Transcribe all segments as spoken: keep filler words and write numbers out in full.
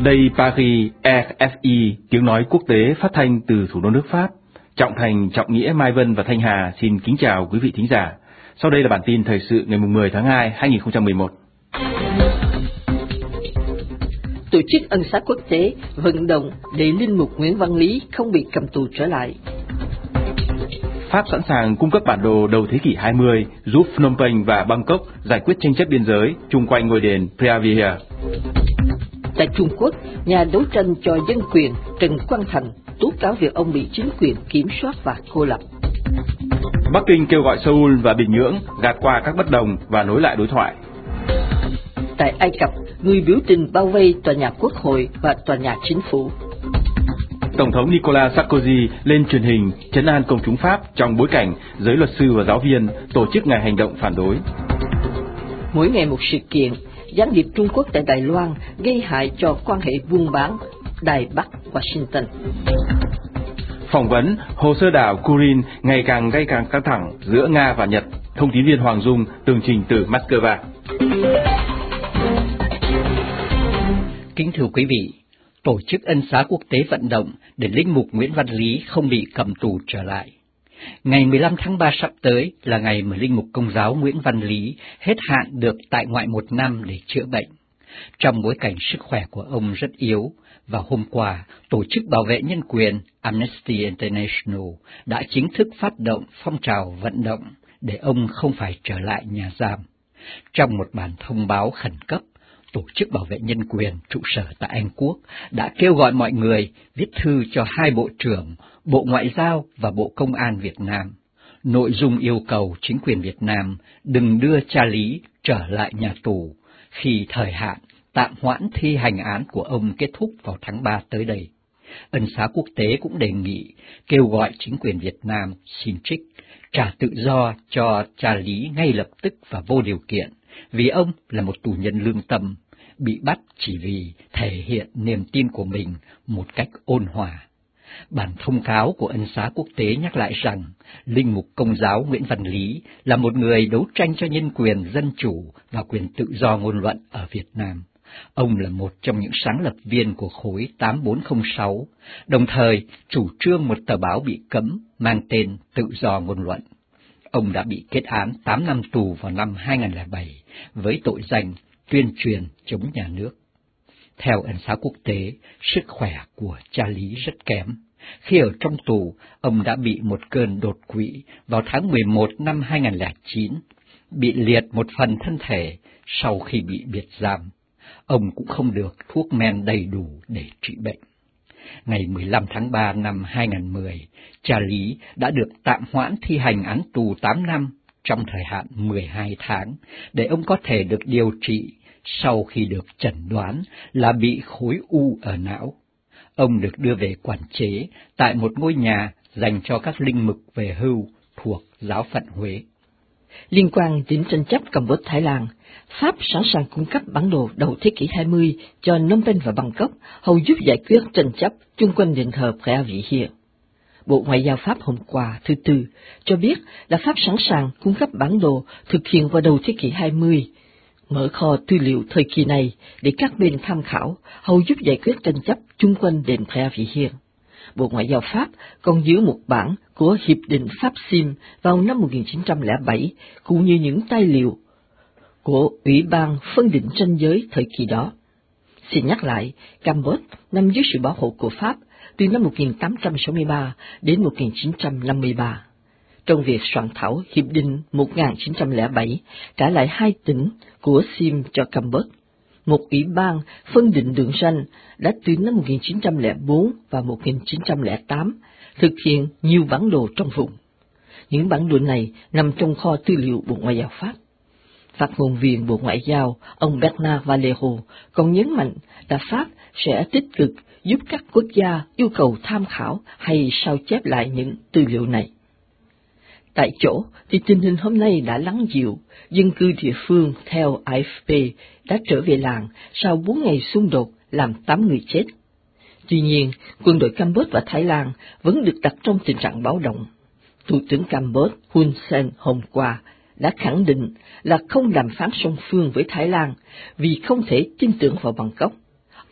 Đây Paris, R F I, tiếng nói quốc tế phát thanh từ thủ đô nước Pháp. Trọng Thành, Trọng Nghĩa, Mai Vân và Thanh Hà xin kính chào quý vị thính giả. Sau đây là bản tin thời sự ngày mười tháng hai năm hai nghìn không trăm mười một. Tổ chức Ân xá Quốc tế vận động để linh mục Nguyễn Văn Lý không bị cầm tù trở lại. Pháp sẵn sàng cung cấp bản đồ đầu thế kỷ hai mươi giúp Phnom Penh và Bangkok giải quyết tranh chấp biên giới chung quanh ngôi đền Preah Vihear. Tại Trung Quốc, nhà đấu tranh cho dân quyền Trần Quang Thành tố cáo việc ông bị chính quyền kiểm soát và cô lập. Bắc Kinh kêu gọi Seoul và Bình Nhưỡng gạt qua các bất đồng và nối lại đối thoại. Tại Ai Cập, người biểu tình bao vây tòa nhà Quốc hội và tòa nhà chính phủ. Tổng thống Nicolas Sarkozy lên truyền hình trấn an công chúng Pháp trong bối cảnh giới luật sư và giáo viên tổ chức ngày hành động phản đối. Mỗi ngày một sự kiện, gián điệp Trung Quốc tại Đài Loan gây hại cho quan hệ buôn bán Đài Bắc Washington. Phỏng vấn hồ sơ đảo Kurin ngày càng gây càng căng thẳng giữa Nga và Nhật. Thông tin viên Hoàng Dung tường trình từ Moscow. Kính thưa quý vị, Tổ chức Ân xá Quốc tế vận động để linh mục Nguyễn Văn Lý không bị cầm tù trở lại. Ngày mười lăm tháng ba sắp tới là ngày mà linh mục Công giáo Nguyễn Văn Lý hết hạn được tại ngoại một năm để chữa bệnh. Trong bối cảnh sức khỏe của ông rất yếu, và hôm qua, Tổ chức Bảo vệ Nhân quyền Amnesty International đã chính thức phát động phong trào vận động để ông không phải trở lại nhà giam. Trong một bản thông báo khẩn cấp, Tổ chức Bảo vệ Nhân quyền trụ sở tại Anh Quốc đã kêu gọi mọi người viết thư cho hai bộ trưởng, Bộ Ngoại giao và Bộ Công an Việt Nam. Nội dung yêu cầu chính quyền Việt Nam đừng đưa cha Lý trở lại nhà tù khi thời hạn tạm hoãn thi hành án của ông kết thúc vào tháng ba tới đây. Ân xá Quốc tế cũng đề nghị kêu gọi chính quyền Việt Nam xin trích trả tự do cho cha Lý ngay lập tức và vô điều kiện, vì ông là một tù nhân lương tâm, bị bắt chỉ vì thể hiện niềm tin của mình một cách ôn hòa. Bản thông cáo của Ân xá Quốc tế nhắc lại rằng, linh mục Công giáo Nguyễn Văn Lý là một người đấu tranh cho nhân quyền, dân chủ và quyền tự do ngôn luận ở Việt Nam. Ông là một trong những sáng lập viên của khối tám bốn không sáu, đồng thời chủ trương một tờ báo bị cấm mang tên Tự do ngôn luận. Ông đã bị kết án tám năm tù vào năm hai nghìn không trăm lẻ bảy với tội danh tuyên truyền chống nhà nước. Theo Ân xá Quốc tế, sức khỏe của cha Lý rất kém. Khi ở trong tù, ông đã bị một cơn đột quỵ vào tháng mười một năm hai nghìn không trăm lẻ chín, bị liệt một phần thân thể sau khi bị biệt giam. Ông cũng không được thuốc men đầy đủ để trị bệnh. Ngày mười lăm tháng ba năm hai nghìn không trăm mười, cha Lý đã được tạm hoãn thi hành án tù tám năm trong thời hạn mười hai tháng, để ông có thể được điều trị sau khi được chẩn đoán là bị khối u ở não. Ông được đưa về quản chế tại một ngôi nhà dành cho các linh mục về hưu thuộc giáo phận Huế. Liên quan đến tranh chấp Campuchia Thái Lan, Pháp sẵn sàng cung cấp bản đồ đầu thế kỷ hai mươi cho Phnom Penh và Bangkok, hầu giúp giải quyết tranh chấp chung quanh đền thờ Preah Vihear. Bộ Ngoại giao Pháp hôm qua, thứ Tư, cho biết là Pháp sẵn sàng cung cấp bản đồ thực hiện vào đầu thế kỷ hai mươi, mở kho tư liệu thời kỳ này để các bên tham khảo, hầu giúp giải quyết tranh chấp chung quanh đền Preah Vihear. Bộ Ngoại giao Pháp còn giữ một bản của Hiệp định Pháp-Sim vào năm một nghìn chín trăm lẻ bảy, cũng như những tài liệu của Ủy ban phân định ranh giới thời kỳ đó. Xin nhắc lại, Campuchia nằm dưới sự bảo hộ của Pháp từ năm một nghìn tám trăm sáu mươi ba đến một nghìn chín trăm năm mươi ba. Trong việc soạn thảo Hiệp định một nghìn chín trăm lẻ bảy, trả lại hai tỉnh của Sim cho Campuchia, một ủy ban phân định đường ranh đã từ năm một nghìn chín trăm lẻ bốn và một nghìn chín trăm lẻ tám thực hiện nhiều bản đồ trong vùng. Những bản đồ này nằm trong kho tư liệu Bộ Ngoại giao Pháp. Phát ngôn viên Bộ Ngoại giao, ông Bernard Valero, còn nhấn mạnh là Pháp sẽ tích cực giúp các quốc gia yêu cầu tham khảo hay sao chép lại những tư liệu này. Tại chỗ thì tình hình hôm nay đã lắng dịu, dân cư địa phương theo A F P đã trở về làng sau bốn ngày xung đột làm tám người chết. Tuy nhiên, quân đội Campuchia và Thái Lan vẫn được đặt trong tình trạng báo động. Thủ tướng Campuchia Hun Sen hôm qua đã khẳng định là không đàm phán song phương với Thái Lan vì không thể tin tưởng vào Bangkok.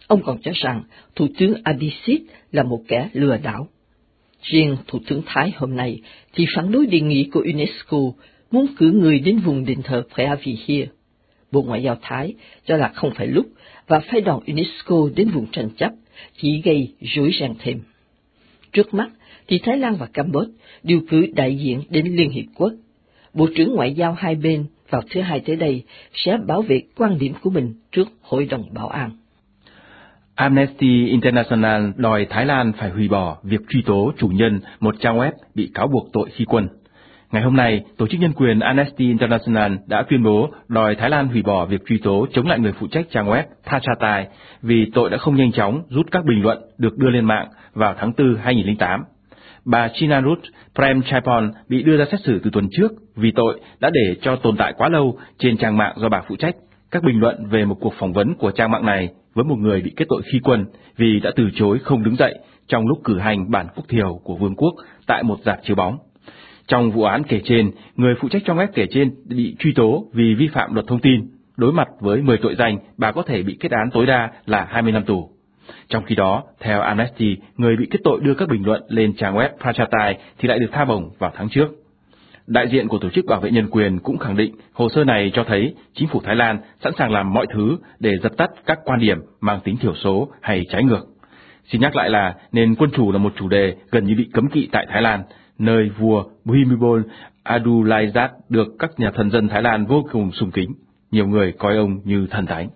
Ông còn cho rằng Thủ tướng Abhisit là một kẻ lừa đảo. Riêng Thủ tướng Thái hôm nay thì phản đối đề nghị của UNESCO muốn cử người đến vùng đền thờ Preah-Vihear. Bộ Ngoại giao Thái cho là không phải lúc và phái đoàn UNESCO đến vùng tranh chấp chỉ gây rối ren thêm. Trước mắt thì Thái Lan và Campuchia đều cử đại diện đến Liên Hiệp Quốc. Bộ trưởng Ngoại giao hai bên vào thứ Hai tới đây sẽ bảo vệ quan điểm của mình trước Hội đồng Bảo an. Amnesty International đòi Thái Lan phải hủy bỏ việc truy tố chủ nhân một trang web bị cáo buộc tội khi quân. Ngày hôm nay, tổ chức nhân quyền Amnesty International đã tuyên bố đòi Thái Lan hủy bỏ việc truy tố chống lại người phụ trách trang web Prachatai vì tội đã không nhanh chóng rút các bình luận được đưa lên mạng vào tháng tư hai nghìn không trăm lẻ tám. Bà Chinarut Premchapon bị đưa ra xét xử từ tuần trước vì tội đã để cho tồn tại quá lâu trên trang mạng do bà phụ trách các bình luận về một cuộc phỏng vấn của trang mạng này với một người bị kết tội khi quân vì đã từ chối không đứng dậy trong lúc cử hành bản phúc thiều của vương quốc tại một rạp chiếu bóng. Trong vụ án kể trên, người phụ trách trang web kể trên bị truy tố vì vi phạm luật thông tin. Đối mặt với mười tội danh, bà có thể bị kết án tối đa là hai mươi năm tù. Trong khi đó, theo Amnesty, người bị kết tội đưa các bình luận lên trang web Prachatai thì lại được tha bổng vào tháng trước. Đại diện của tổ chức bảo vệ nhân quyền cũng khẳng định hồ sơ này cho thấy chính phủ Thái Lan sẵn sàng làm mọi thứ để dập tắt các quan điểm mang tính thiểu số hay trái ngược. Xin nhắc lại là nền quân chủ là một chủ đề gần như bị cấm kỵ tại Thái Lan, nơi vua Bhumibol Adulyadej được các nhà thần dân Thái Lan vô cùng sùng kính. Nhiều người coi ông như thần thánh.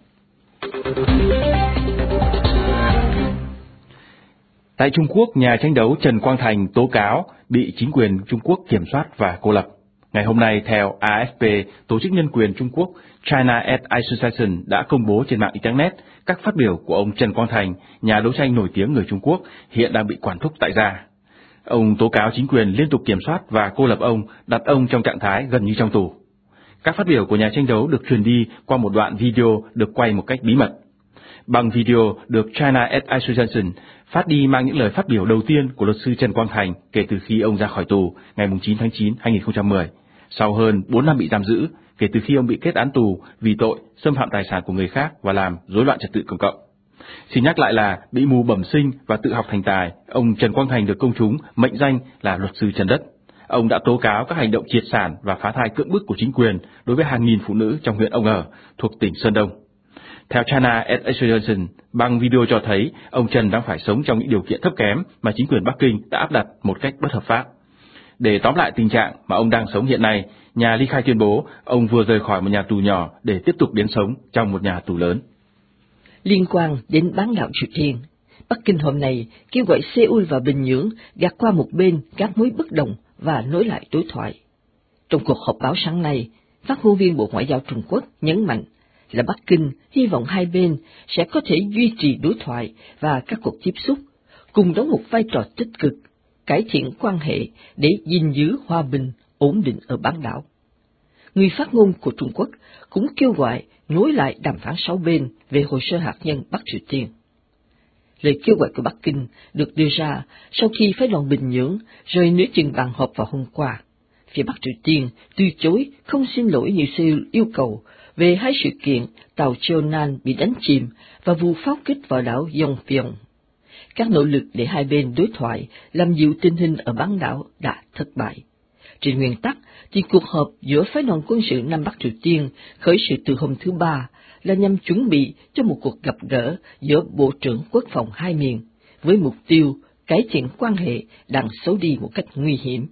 Tại Trung Quốc, nhà tranh đấu Trần Quang Thành tố cáo bị chính quyền Trung Quốc kiểm soát và cô lập. Ngày hôm nay, theo a ép pê, Tổ chức Nhân quyền Trung Quốc China Aid Association đã công bố trên mạng Internet các phát biểu của ông Trần Quang Thành, nhà đấu tranh nổi tiếng người Trung Quốc, hiện đang bị quản thúc tại gia. Ông tố cáo chính quyền liên tục kiểm soát và cô lập ông, đặt ông trong trạng thái gần như trong tù. Các phát biểu của nhà tranh đấu được truyền đi qua một đoạn video được quay một cách bí mật. Băng video được China Aid Association phát đi mang những lời phát biểu đầu tiên của luật sư Trần Quang Thành kể từ khi ông ra khỏi tù ngày chín tháng chín năm hai nghìn không trăm mười, sau hơn bốn năm bị giam giữ, kể từ khi ông bị kết án tù vì tội xâm phạm tài sản của người khác và làm rối loạn trật tự công cộng. Xin nhắc lại là bị mù bẩm sinh và tự học thành tài, ông Trần Quang Thành được công chúng mệnh danh là luật sư Trần Đất. Ông đã tố cáo các hành động triệt sản và phá thai cưỡng bức của chính quyền đối với hàng nghìn phụ nữ trong huyện ông ở, thuộc tỉnh Sơn Đông. Theo China Aid Association, băng video cho thấy ông Trần đang phải sống trong những điều kiện thấp kém mà chính quyền Bắc Kinh đã áp đặt một cách bất hợp pháp. Để tóm lại tình trạng mà ông đang sống hiện nay, nhà ly khai tuyên bố ông vừa rời khỏi một nhà tù nhỏ để tiếp tục đến sống trong một nhà tù lớn. Liên quan đến bán đảo Triều Tiên, Bắc Kinh hôm nay kêu gọi Seoul và Bình Nhưỡng gạt qua một bên các mối bất đồng và nối lại đối thoại. Trong cuộc họp báo sáng nay, phát ngôn viên Bộ Ngoại giao Trung Quốc nhấn mạnh là Bắc Kinh hy vọng hai bên sẽ có thể duy trì đối thoại và các cuộc tiếp xúc, cùng đóng một vai trò tích cực, cải thiện quan hệ để gìn giữ hòa bình, ổn định ở bán đảo. Người phát ngôn của Trung Quốc cũng kêu gọi nối lại đàm phán sáu bên về hồ sơ hạt nhân Bắc Triều Tiên. Lời kêu gọi của Bắc Kinh được đưa ra sau khi phái đoàn Bình Nhưỡng rời nửa chừng bàn họp vào hôm qua. Phía Bắc Triều Tiên từ chối không xin lỗi như Seoul yêu cầu về hai sự kiện tàu Cheonan bị đánh chìm và vụ pháo kích vào đảo Yongbyon. Các nỗ lực để hai bên đối thoại làm dịu tình hình ở bán đảo đã thất bại. Trên nguyên tắc, thì cuộc họp giữa phái đoàn quân sự Nam Bắc Triều Tiên khởi sự từ hôm thứ Ba là nhằm chuẩn bị cho một cuộc gặp gỡ giữa Bộ trưởng Quốc phòng hai miền, với mục tiêu cải thiện quan hệ đang xấu đi một cách nguy hiểm.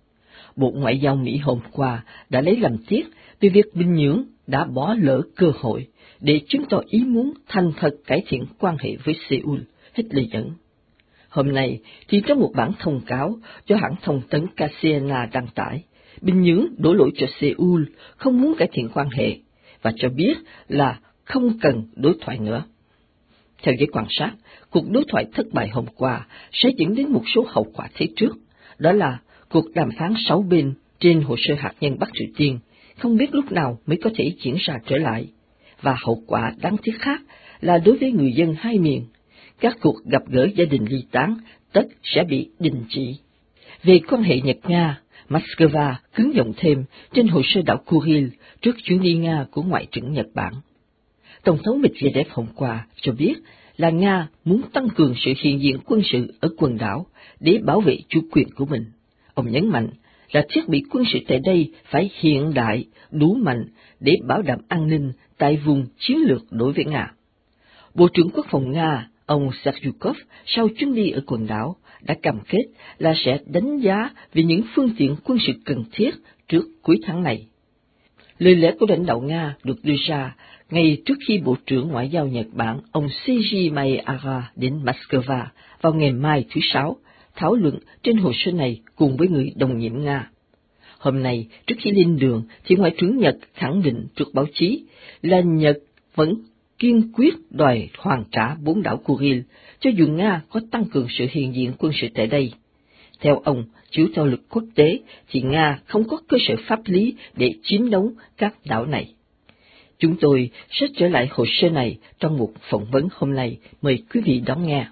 Bộ Ngoại giao Mỹ hôm qua đã lấy làm tiếc về việc Bình Nhưỡng đã bỏ lỡ cơ hội để chứng tỏ ý muốn thành thật cải thiện quan hệ với Seoul, hết lời dẫn. Hôm nay, thì trong một bản thông cáo cho hãng thông tấn ca xê en a đăng tải, Bình Nhưỡng đổ lỗi cho Seoul không muốn cải thiện quan hệ và cho biết là không cần đối thoại nữa. Theo giới quan sát, cuộc đối thoại thất bại hôm qua sẽ dẫn đến một số hậu quả thế trước, đó là cuộc đàm phán sáu bên trên hồ sơ hạt nhân Bắc Triều Tiên không biết lúc nào mới có thể diễn ra trở lại, và hậu quả đáng tiếc khác là đối với người dân hai miền, các cuộc gặp gỡ gia đình ly tán tất sẽ bị đình chỉ. Về quan hệ Nhật-Nga, Moscow cứng giọng thêm trên hồ sơ đảo Kuril trước chuyến đi Nga của Ngoại trưởng Nhật Bản. Tổng thống Medvedev hôm qua cho biết là Nga muốn tăng cường sự hiện diện quân sự ở quần đảo để bảo vệ chủ quyền của mình. Ông nhấn mạnh là thiết bị quân sự tại đây phải hiện đại, đủ mạnh để bảo đảm an ninh tại vùng chiến lược đối với Nga. Bộ trưởng Quốc phòng Nga, ông Sergeyukov, sau chuyến đi ở quần đảo, đã cam kết là sẽ đánh giá về những phương tiện quân sự cần thiết trước cuối tháng này. Lời lẽ của lãnh đạo Nga được đưa ra ngay trước khi Bộ trưởng Ngoại giao Nhật Bản, ông Seiji Maeara đến Moscow vào ngày mai thứ Sáu, thảo luận trên hồ sơ này cùng với người đồng nhiệm Nga. Hôm nay, trước khi lên đường, thì Ngoại trưởng Nhật khẳng định trước báo chí là Nhật vẫn kiên quyết đòi hoàn trả bốn đảo Kuril, cho dù Nga có tăng cường sự hiện diện quân sự tại đây. Theo ông, chiếu theo luật quốc tế, thì Nga không có cơ sở pháp lý để chiếm đóng các đảo này. Chúng tôi sẽ trở lại hồ sơ này trong một phỏng vấn hôm nay. Mời quý vị đón nghe.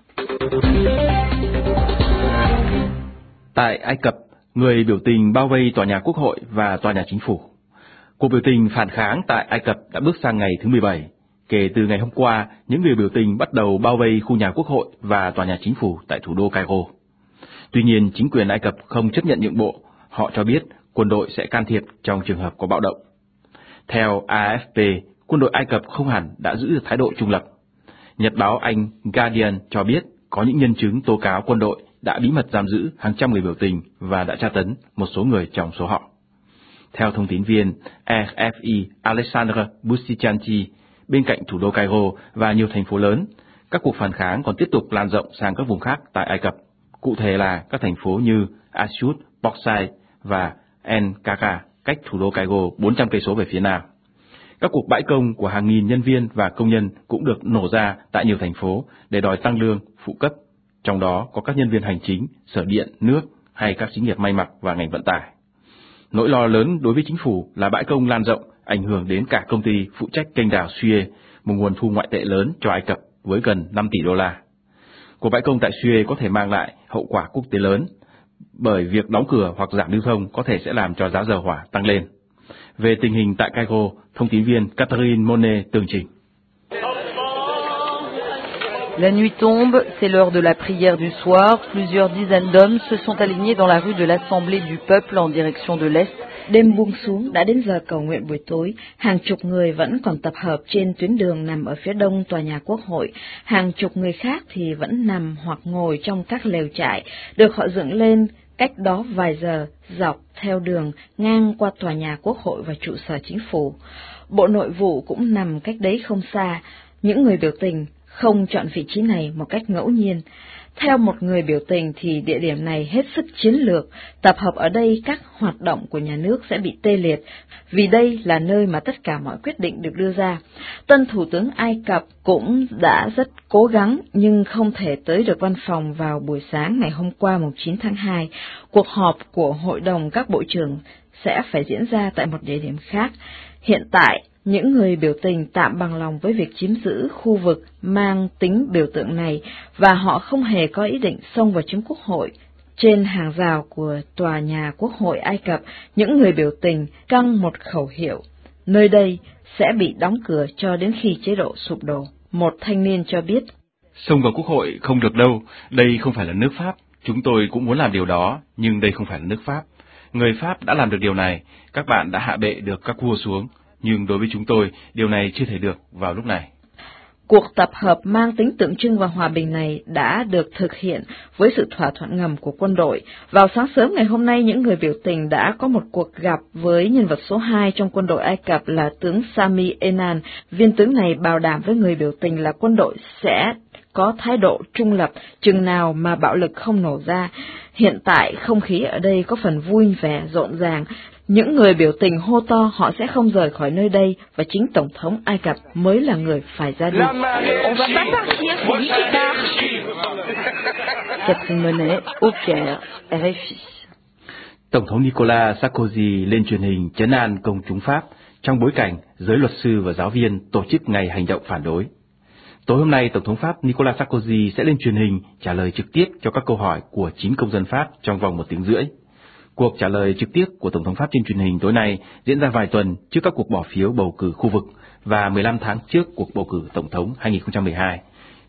Tại Ai Cập, người biểu tình bao vây tòa nhà Quốc hội và tòa nhà chính phủ. Cuộc biểu tình phản kháng tại Ai Cập đã bước sang ngày thứ mười bảy. Kể từ ngày hôm qua, những người biểu tình bắt đầu bao vây khu nhà Quốc hội và tòa nhà chính phủ tại thủ đô Cairo. Tuy nhiên, chính quyền Ai Cập không chấp nhận nhượng bộ. Họ cho biết quân đội sẽ can thiệp trong trường hợp có bạo động. Theo A F P, quân đội Ai Cập không hẳn đã giữ được thái độ trung lập. Nhật báo Anh Guardian cho biết có những nhân chứng tố cáo quân đội đã bí mật giam giữ hàng trăm người biểu tình và đã tra tấn một số người trong số họ. Theo thông tín viên A F P Alexandre Busichanti, bên cạnh thủ đô Cairo và nhiều thành phố lớn, các cuộc phản kháng còn tiếp tục lan rộng sang các vùng khác tại Ai Cập, cụ thể là các thành phố như Ashdod, Port Said và En Kaka, cách thủ đô Cairo bốn trăm cây số về phía nam. Các cuộc bãi công của hàng nghìn nhân viên và công nhân cũng được nổ ra tại nhiều thành phố để đòi tăng lương, phụ cấp, trong đó có các nhân viên hành chính, sở điện, nước hay các xí nghiệp may mặc và ngành vận tải. Nỗi lo lớn đối với chính phủ là bãi công lan rộng ảnh hưởng đến cả công ty phụ trách kênh đào Suez, một nguồn thu ngoại tệ lớn cho Ai Cập với gần năm tỷ đô la. Cuộc bãi công tại Suez có thể mang lại hậu quả quốc tế lớn, bởi việc đóng cửa hoặc giảm lưu thông có thể sẽ làm cho giá dầu hỏa tăng lên. Về tình hình tại Cairo, thông tín viên Catherine Monet tường trình. La nuit tombe, c'est l'heure de la prière du soir. Plusieurs dizaines d'hommes se sont alignés dans la rue de l'Assemblée du Peuple en direction de l'Est. Đêm buông xuống đã đến giờ cầu nguyện buổi tối, hàng chục người vẫn còn tập hợp trên tuyến đường nằm ở phía đông tòa nhà Quốc hội, hàng chục người khác thì vẫn nằm hoặc ngồi trong các lều trại, được họ dựng lên cách đó vài giờ, dọc theo đường ngang qua tòa nhà Quốc hội và trụ sở chính phủ. Bộ Nội vụ cũng nằm cách đấy không xa. Những người biểu tình không chọn vị trí này một cách ngẫu nhiên. Theo một người biểu tình thì địa điểm này hết sức chiến lược, tập hợp ở đây các hoạt động của nhà nước sẽ bị tê liệt, vì đây là nơi mà tất cả mọi quyết định được đưa ra. Tân Thủ tướng Ai Cập cũng đã rất cố gắng nhưng không thể tới được văn phòng vào buổi sáng ngày hôm qua mùng chín tháng hai. Cuộc họp của Hội đồng các bộ trưởng sẽ phải diễn ra tại một địa điểm khác. Hiện tại, những người biểu tình tạm bằng lòng với việc chiếm giữ khu vực mang tính biểu tượng này và họ không hề có ý định xông vào chiếm Quốc hội. Trên hàng rào của tòa nhà Quốc hội Ai Cập, những người biểu tình căng một khẩu hiệu: nơi đây sẽ bị đóng cửa cho đến khi chế độ sụp đổ. Một thanh niên cho biết: xông vào Quốc hội không được đâu, đây không phải là nước Pháp. Chúng tôi cũng muốn làm điều đó, nhưng đây không phải là nước Pháp. Người Pháp đã làm được điều này, các bạn đã hạ bệ được các vua xuống. Nhưng đối với chúng tôi, điều này chưa thể được vào lúc này. Cuộc tập hợp mang tính tượng trưng và hòa bình này đã được thực hiện với sự thỏa thuận ngầm của quân đội. Vào sáng sớm ngày hôm nay, những người biểu tình đã có một cuộc gặp với nhân vật số hai trong quân đội Ai Cập là tướng Sami Enan. Viên tướng này bảo đảm với người biểu tình là quân đội sẽ có thái độ trung lập chừng nào mà bạo lực không nổ ra. Hiện tại, không khí ở đây có phần vui vẻ, rộn ràng. Những người biểu tình hô to họ sẽ không rời khỏi nơi đây và chính Tổng thống Ai Cập mới là người phải ra đi. Catherine Monet, au Caire, R F I. Tổng thống Nicolas Sarkozy lên truyền hình trấn an công chúng Pháp trong bối cảnh giới luật sư và giáo viên tổ chức ngày hành động phản đối. Tối hôm nay, Tổng thống Pháp Nicolas Sarkozy sẽ lên truyền hình trả lời trực tiếp cho các câu hỏi của chín công dân Pháp trong vòng một tiếng rưỡi. Cuộc trả lời trực tiếp của Tổng thống Pháp trên truyền hình tối nay diễn ra vài tuần trước các cuộc bỏ phiếu bầu cử khu vực và mười lăm tháng trước cuộc bầu cử Tổng thống hai nghìn không trăm mười hai.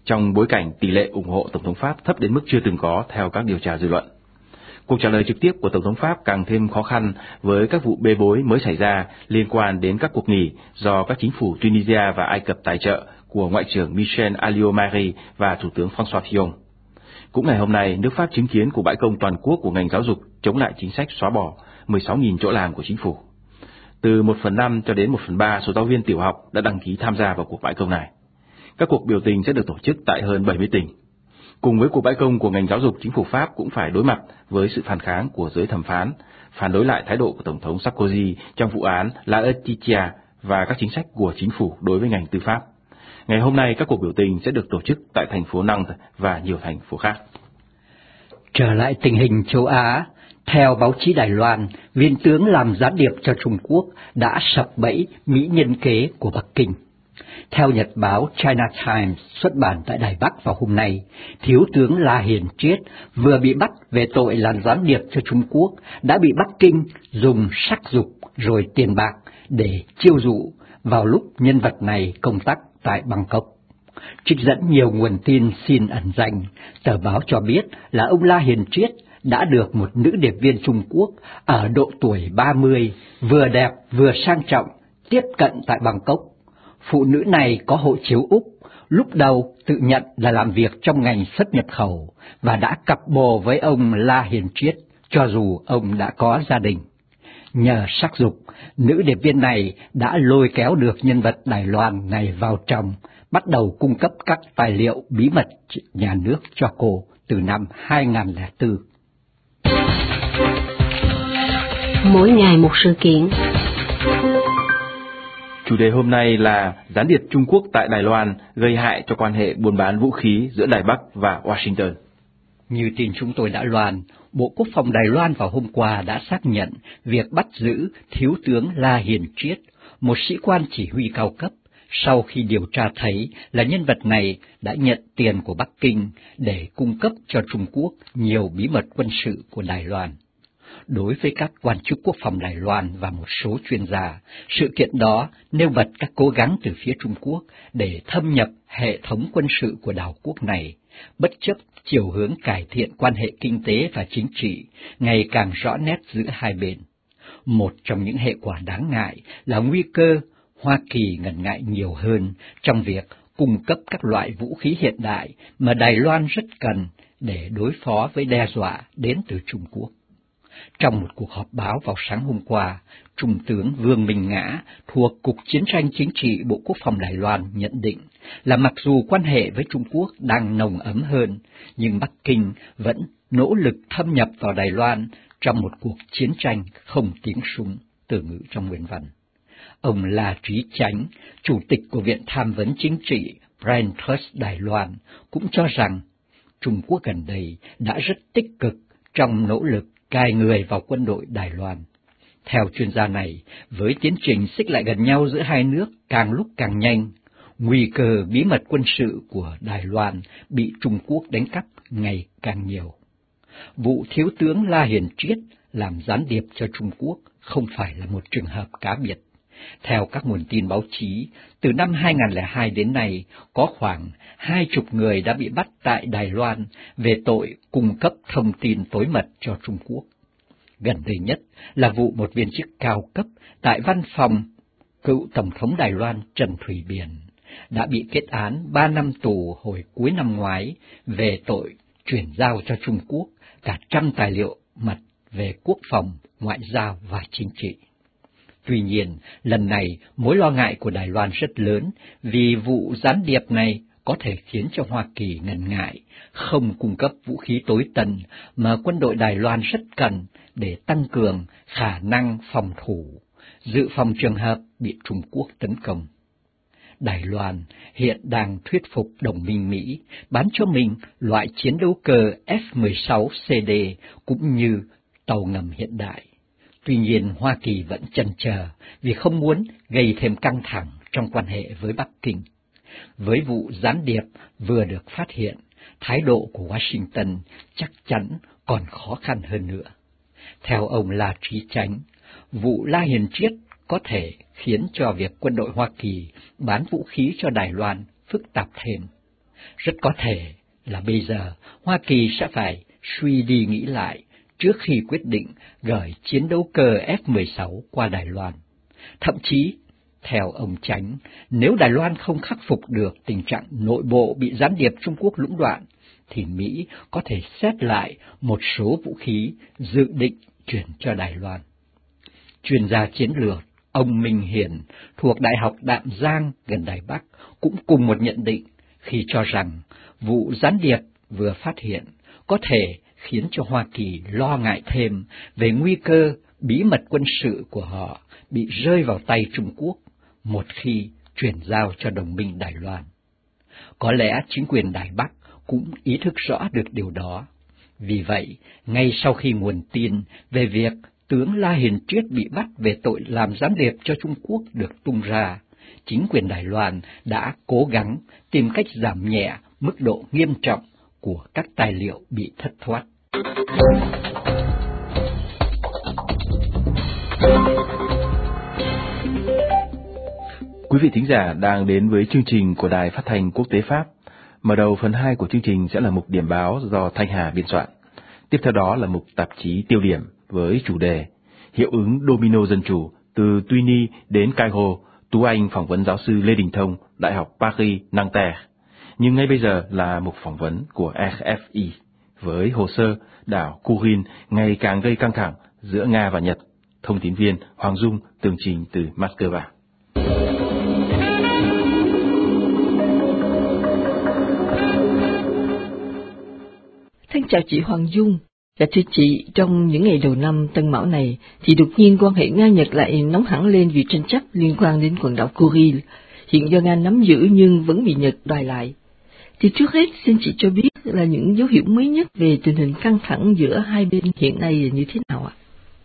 trong bối cảnh tỷ lệ ủng hộ Tổng thống Pháp thấp đến mức chưa từng có theo các điều tra dư luận. Cuộc trả lời trực tiếp của Tổng thống Pháp càng thêm khó khăn với các vụ bê bối mới xảy ra liên quan đến các cuộc nghỉ do các chính phủ Tunisia và Ai Cập tài trợ của Ngoại trưởng Michel Alliot-Marie và Thủ tướng François Fillon. Cũng ngày hôm nay, nước Pháp chứng kiến cuộc bãi công toàn quốc của ngành giáo dục chống lại chính sách xóa bỏ mười sáu nghìn chỗ làm của chính phủ. Từ một phần năm cho đến một phần ba số giáo viên tiểu học đã đăng ký tham gia vào cuộc bãi công này. Các cuộc biểu tình sẽ được tổ chức tại hơn bảy mươi tỉnh. Cùng với cuộc bãi công của ngành giáo dục, chính phủ Pháp cũng phải đối mặt với sự phản kháng của giới thẩm phán, phản đối lại thái độ của Tổng thống Sarkozy trong vụ án La Justitia và các chính sách của chính phủ đối với ngành tư pháp. Ngày hôm nay, các cuộc biểu tình sẽ được tổ chức tại thành phố Nantes và nhiều thành phố khác. Trở lại tình hình châu Á, theo báo chí Đài Loan, viên tướng làm gián điệp cho Trung Quốc đã sập bẫy mỹ nhân kế của Bắc Kinh. Theo nhật báo China Times xuất bản tại Đài Bắc vào hôm nay, thiếu tướng La Hiền Triết vừa bị bắt về tội làm gián điệp cho Trung Quốc đã bị Bắc Kinh dùng sắc dục rồi tiền bạc để chiêu dụ vào lúc nhân vật này công tác tại Bangkok. Trích dẫn nhiều nguồn tin xin ẩn danh, tờ báo cho biết là ông La Hiền Triết đã được một nữ điệp viên Trung Quốc ở độ tuổi ba mươi, vừa đẹp vừa sang trọng, tiếp cận tại Bangkok. Phụ nữ này có hộ chiếu Úc, lúc đầu tự nhận là làm việc trong ngành xuất nhập khẩu và đã cặp bồ với ông La Hiền Triết cho dù ông đã có gia đình. Nhờ sắc dục, nữ điệp viên này đã lôi kéo được nhân vật Đài Loan này vào trong, bắt đầu cung cấp các tài liệu bí mật nhà nước cho cô từ năm hai không không bốn. Mỗi ngày một sự kiện. Chủ đề hôm nay là gián điệp Trung Quốc tại Đài Loan gây hại cho quan hệ buôn bán vũ khí giữa Đài Bắc và Washington. Như tin chúng tôi đã loan, Bộ Quốc phòng Đài Loan vào hôm qua đã xác nhận việc bắt giữ thiếu tướng La Hiền Triết, một sĩ quan chỉ huy cao cấp, sau khi điều tra thấy là nhân vật này đã nhận tiền của Bắc Kinh để cung cấp cho Trung Quốc nhiều bí mật quân sự của Đài Loan. Đối với các quan chức quốc phòng Đài Loan và một số chuyên gia, sự kiện đó nêu bật các cố gắng từ phía Trung Quốc để thâm nhập hệ thống quân sự của đảo quốc này, bất chấp chiều hướng cải thiện quan hệ kinh tế và chính trị ngày càng rõ nét giữa hai bên. Một trong những hệ quả đáng ngại là nguy cơ Hoa Kỳ ngần ngại nhiều hơn trong việc cung cấp các loại vũ khí hiện đại mà Đài Loan rất cần để đối phó với đe dọa đến từ Trung Quốc. Trong một cuộc họp báo vào sáng hôm qua, Trung tướng Vương Minh Ngã thuộc Cục Chiến tranh Chính trị Bộ Quốc phòng Đài Loan nhận định là mặc dù quan hệ với Trung Quốc đang nồng ấm hơn, nhưng Bắc Kinh vẫn nỗ lực thâm nhập vào Đài Loan trong một cuộc chiến tranh không tiếng súng, từ ngữ trong nguyên văn. Ông La Trí Chánh, Chủ tịch của Viện Tham vấn Chính trị Brand Trust Đài Loan, cũng cho rằng Trung Quốc gần đây đã rất tích cực trong nỗ lực cài người vào quân đội Đài Loan. Theo chuyên gia này, với tiến trình xích lại gần nhau giữa hai nước càng lúc càng nhanh, nguy cơ bí mật quân sự của Đài Loan bị Trung Quốc đánh cắp ngày càng nhiều. Vụ thiếu tướng La Hiền Triết làm gián điệp cho Trung Quốc không phải là một trường hợp cá biệt. Theo các nguồn tin báo chí, từ năm hai không không hai đến nay, có khoảng hai chục người đã bị bắt tại Đài Loan về tội cung cấp thông tin tối mật cho Trung Quốc. Gần đây nhất là vụ một viên chức cao cấp tại văn phòng cựu Tổng thống Đài Loan Trần Thủy Biển đã bị kết án ba năm tù hồi cuối năm ngoái về tội chuyển giao cho Trung Quốc cả trăm tài liệu mật về quốc phòng, ngoại giao và chính trị. Tuy nhiên, lần này mối lo ngại của Đài Loan rất lớn vì vụ gián điệp này có thể khiến cho Hoa Kỳ ngần ngại không cung cấp vũ khí tối tân mà quân đội Đài Loan rất cần để tăng cường khả năng phòng thủ, dự phòng trường hợp bị Trung Quốc tấn công. Đài Loan hiện đang thuyết phục đồng minh Mỹ bán cho mình loại chiến đấu cơ F mười sáu C D cũng như tàu ngầm hiện đại. Tuy nhiên, Hoa Kỳ vẫn chần chờ vì không muốn gây thêm căng thẳng trong quan hệ với Bắc Kinh. Với vụ gián điệp vừa được phát hiện, thái độ của Washington chắc chắn còn khó khăn hơn nữa. Theo ông La Trí Chánh, vụ La Hiền Triết có thể khiến cho việc quân đội Hoa Kỳ bán vũ khí cho Đài Loan phức tạp thêm. Rất có thể là bây giờ Hoa Kỳ sẽ phải suy đi nghĩ lại trước khi quyết định gửi chiến đấu cơ F mười sáu qua Đài Loan. Thậm chí, theo ông Chánh, nếu Đài Loan không khắc phục được tình trạng nội bộ bị gián điệp Trung Quốc lũng đoạn, thì Mỹ có thể xét lại một số vũ khí dự định chuyển cho Đài Loan. Chuyên gia chiến lược ông Minh Hiền thuộc Đại học Đạm Giang gần Đài Bắc cũng cùng một nhận định khi cho rằng vụ gián điệp vừa phát hiện có thể khiến cho Hoa Kỳ lo ngại thêm về nguy cơ bí mật quân sự của họ bị rơi vào tay Trung Quốc một khi chuyển giao cho đồng minh Đài Loan. Có lẽ chính quyền Đài Bắc cũng ý thức rõ được điều đó. Vì vậy, ngay sau khi nguồn tin về việc tướng La Hiền Triết bị bắt về tội làm gián điệp cho Trung Quốc được tung ra, chính quyền Đài Loan đã cố gắng tìm cách giảm nhẹ mức độ nghiêm trọng của các tài liệu bị thất thoát. Quý vị thính giả đang đến với chương trình của Đài Phát thanh Quốc tế Pháp. Mở đầu phần hai của chương trình sẽ là mục điểm báo do Thanh Hà biên soạn. Tiếp theo đó là mục tạp chí tiêu điểm với chủ đề Hiệu ứng domino dân chủ từ Tunis đến Cairo, Tú Anh phỏng vấn giáo sư Lê Đình Thông, Đại học Paris Nanterre. Nhưng ngay bây giờ là một phỏng vấn của R F I với hồ sơ đảo Kurin ngày càng gây căng thẳng giữa Nga và Nhật. Thông tín viên Hoàng Dung tường trình từ Moscow. Thân chào chị Hoàng Dung. Dạ thưa chị, trong những ngày đầu năm Tân Mão này thì đột nhiên quan hệ Nga-Nhật lại nóng hẳn lên vì tranh chấp liên quan đến quần đảo Kuril, hiện do Nga nắm giữ nhưng vẫn bị Nhật đòi lại. Thì trước hết xin chị cho biết là những dấu hiệu mới nhất về tình hình căng thẳng giữa hai bên hiện nay là như thế nào ạ?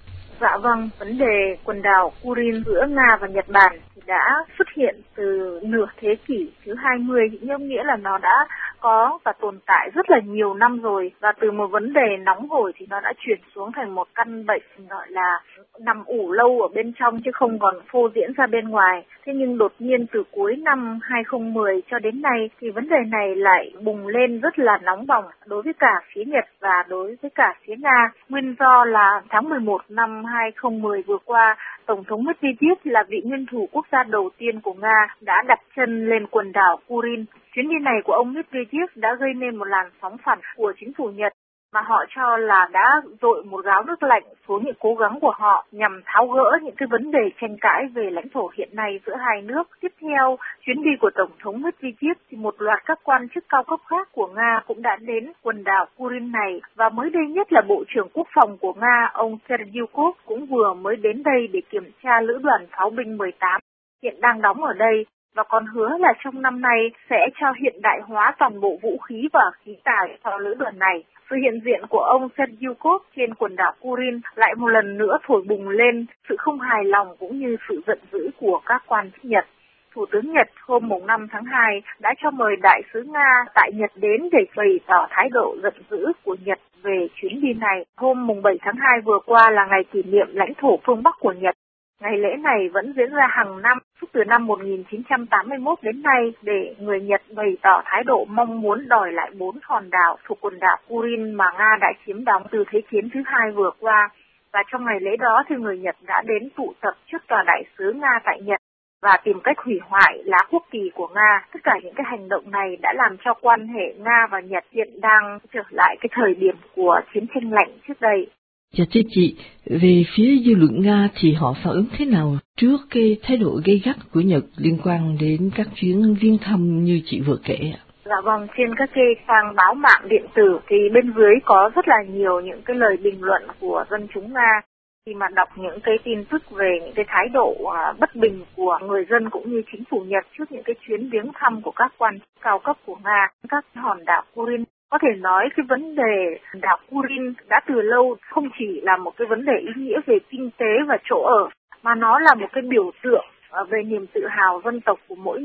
Dạ vâng, vấn đề quần đảo Kuril giữa Nga và Nhật Bản thì đã xuất hiện từ nửa thế kỷ thứ hai mươi, nhưng nghĩa là nó đã có và tồn tại rất là nhiều năm rồi, và từ một vấn đề nóng hổi thì nó đã chuyển xuống thành một căn bệnh gọi là nằm ủ lâu ở bên trong chứ không còn phô diễn ra bên ngoài. Thế nhưng đột nhiên từ cuối năm hai không một không cho đến nay thì vấn đề này lại bùng lên rất là nóng bỏng đối với cả phía Nhật và đối với cả phía Nga. Nguyên do là tháng mười một năm hai không một không vừa qua, Tổng thống Medvedev là vị nguyên thủ quốc gia đầu tiên của Nga đã đặt chân lên quần đảo Kuril. Chuyến đi này của ông Medvedev đã gây nên một làn sóng phản của chính phủ Nhật, mà họ cho là đã dội một gáo nước lạnh xuống những cố gắng của họ nhằm tháo gỡ những cái vấn đề tranh cãi về lãnh thổ hiện nay giữa hai nước. Tiếp theo chuyến đi của Tổng thống Medvedev thì một loạt các quan chức cao cấp khác của Nga cũng đã đến quần đảo Kuril này, và mới đây nhất là Bộ trưởng Quốc phòng của Nga, ông Sergeyukov cũng vừa mới đến đây để kiểm tra lữ đoàn pháo binh mười tám hiện đang đóng ở đây, và còn hứa là trong năm nay sẽ cho hiện đại hóa toàn bộ vũ khí và khí tài cho lữ đoàn này. Sự hiện diện của ông Sergeyukov trên quần đảo Kuril lại một lần nữa thổi bùng lên sự không hài lòng cũng như sự giận dữ của các quan chức Nhật. Thủ tướng Nhật hôm năm tháng hai đã cho mời đại sứ Nga tại Nhật đến để bày tỏ thái độ giận dữ của Nhật về chuyến đi này. Hôm bảy tháng hai vừa qua là ngày kỷ niệm lãnh thổ phương Bắc của Nhật. Ngày lễ này vẫn diễn ra hàng năm suốt từ năm một nghìn chín trăm tám mươi mốt đến nay để người Nhật bày tỏ thái độ mong muốn đòi lại bốn hòn đảo thuộc quần đảo Kuril mà Nga đã chiếm đóng từ Thế chiến thứ hai vừa qua. Và trong ngày lễ đó thì người Nhật đã đến tụ tập trước tòa đại sứ Nga tại Nhật và tìm cách hủy hoại lá quốc kỳ của Nga. Tất cả những cái hành động này đã làm cho quan hệ Nga và Nhật hiện đang trở lại cái thời điểm của chiến tranh lạnh trước đây. Dạ thưa chị, về phía dư luận Nga thì họ phản ứng thế nào trước cái thái độ gay gắt của Nhật liên quan đến các chuyến viếng thăm như chị vừa kể ạ? Dạ vâng, trên các cái trang báo mạng điện tử thì bên dưới có rất là nhiều những cái lời bình luận của dân chúng Nga khi mà đọc những cái tin tức về những cái thái độ uh, bất bình của người dân cũng như chính phủ Nhật trước những cái chuyến viếng thăm của các quan chức cao cấp của Nga các hòn đảo Kuril. Có thể nói cái vấn đề đảo Kuril đã từ lâu không chỉ là một cái vấn đề ý nghĩa về kinh tế và chỗ ở, mà nó là một cái biểu tượng về niềm tự hào dân tộc của mỗi nước.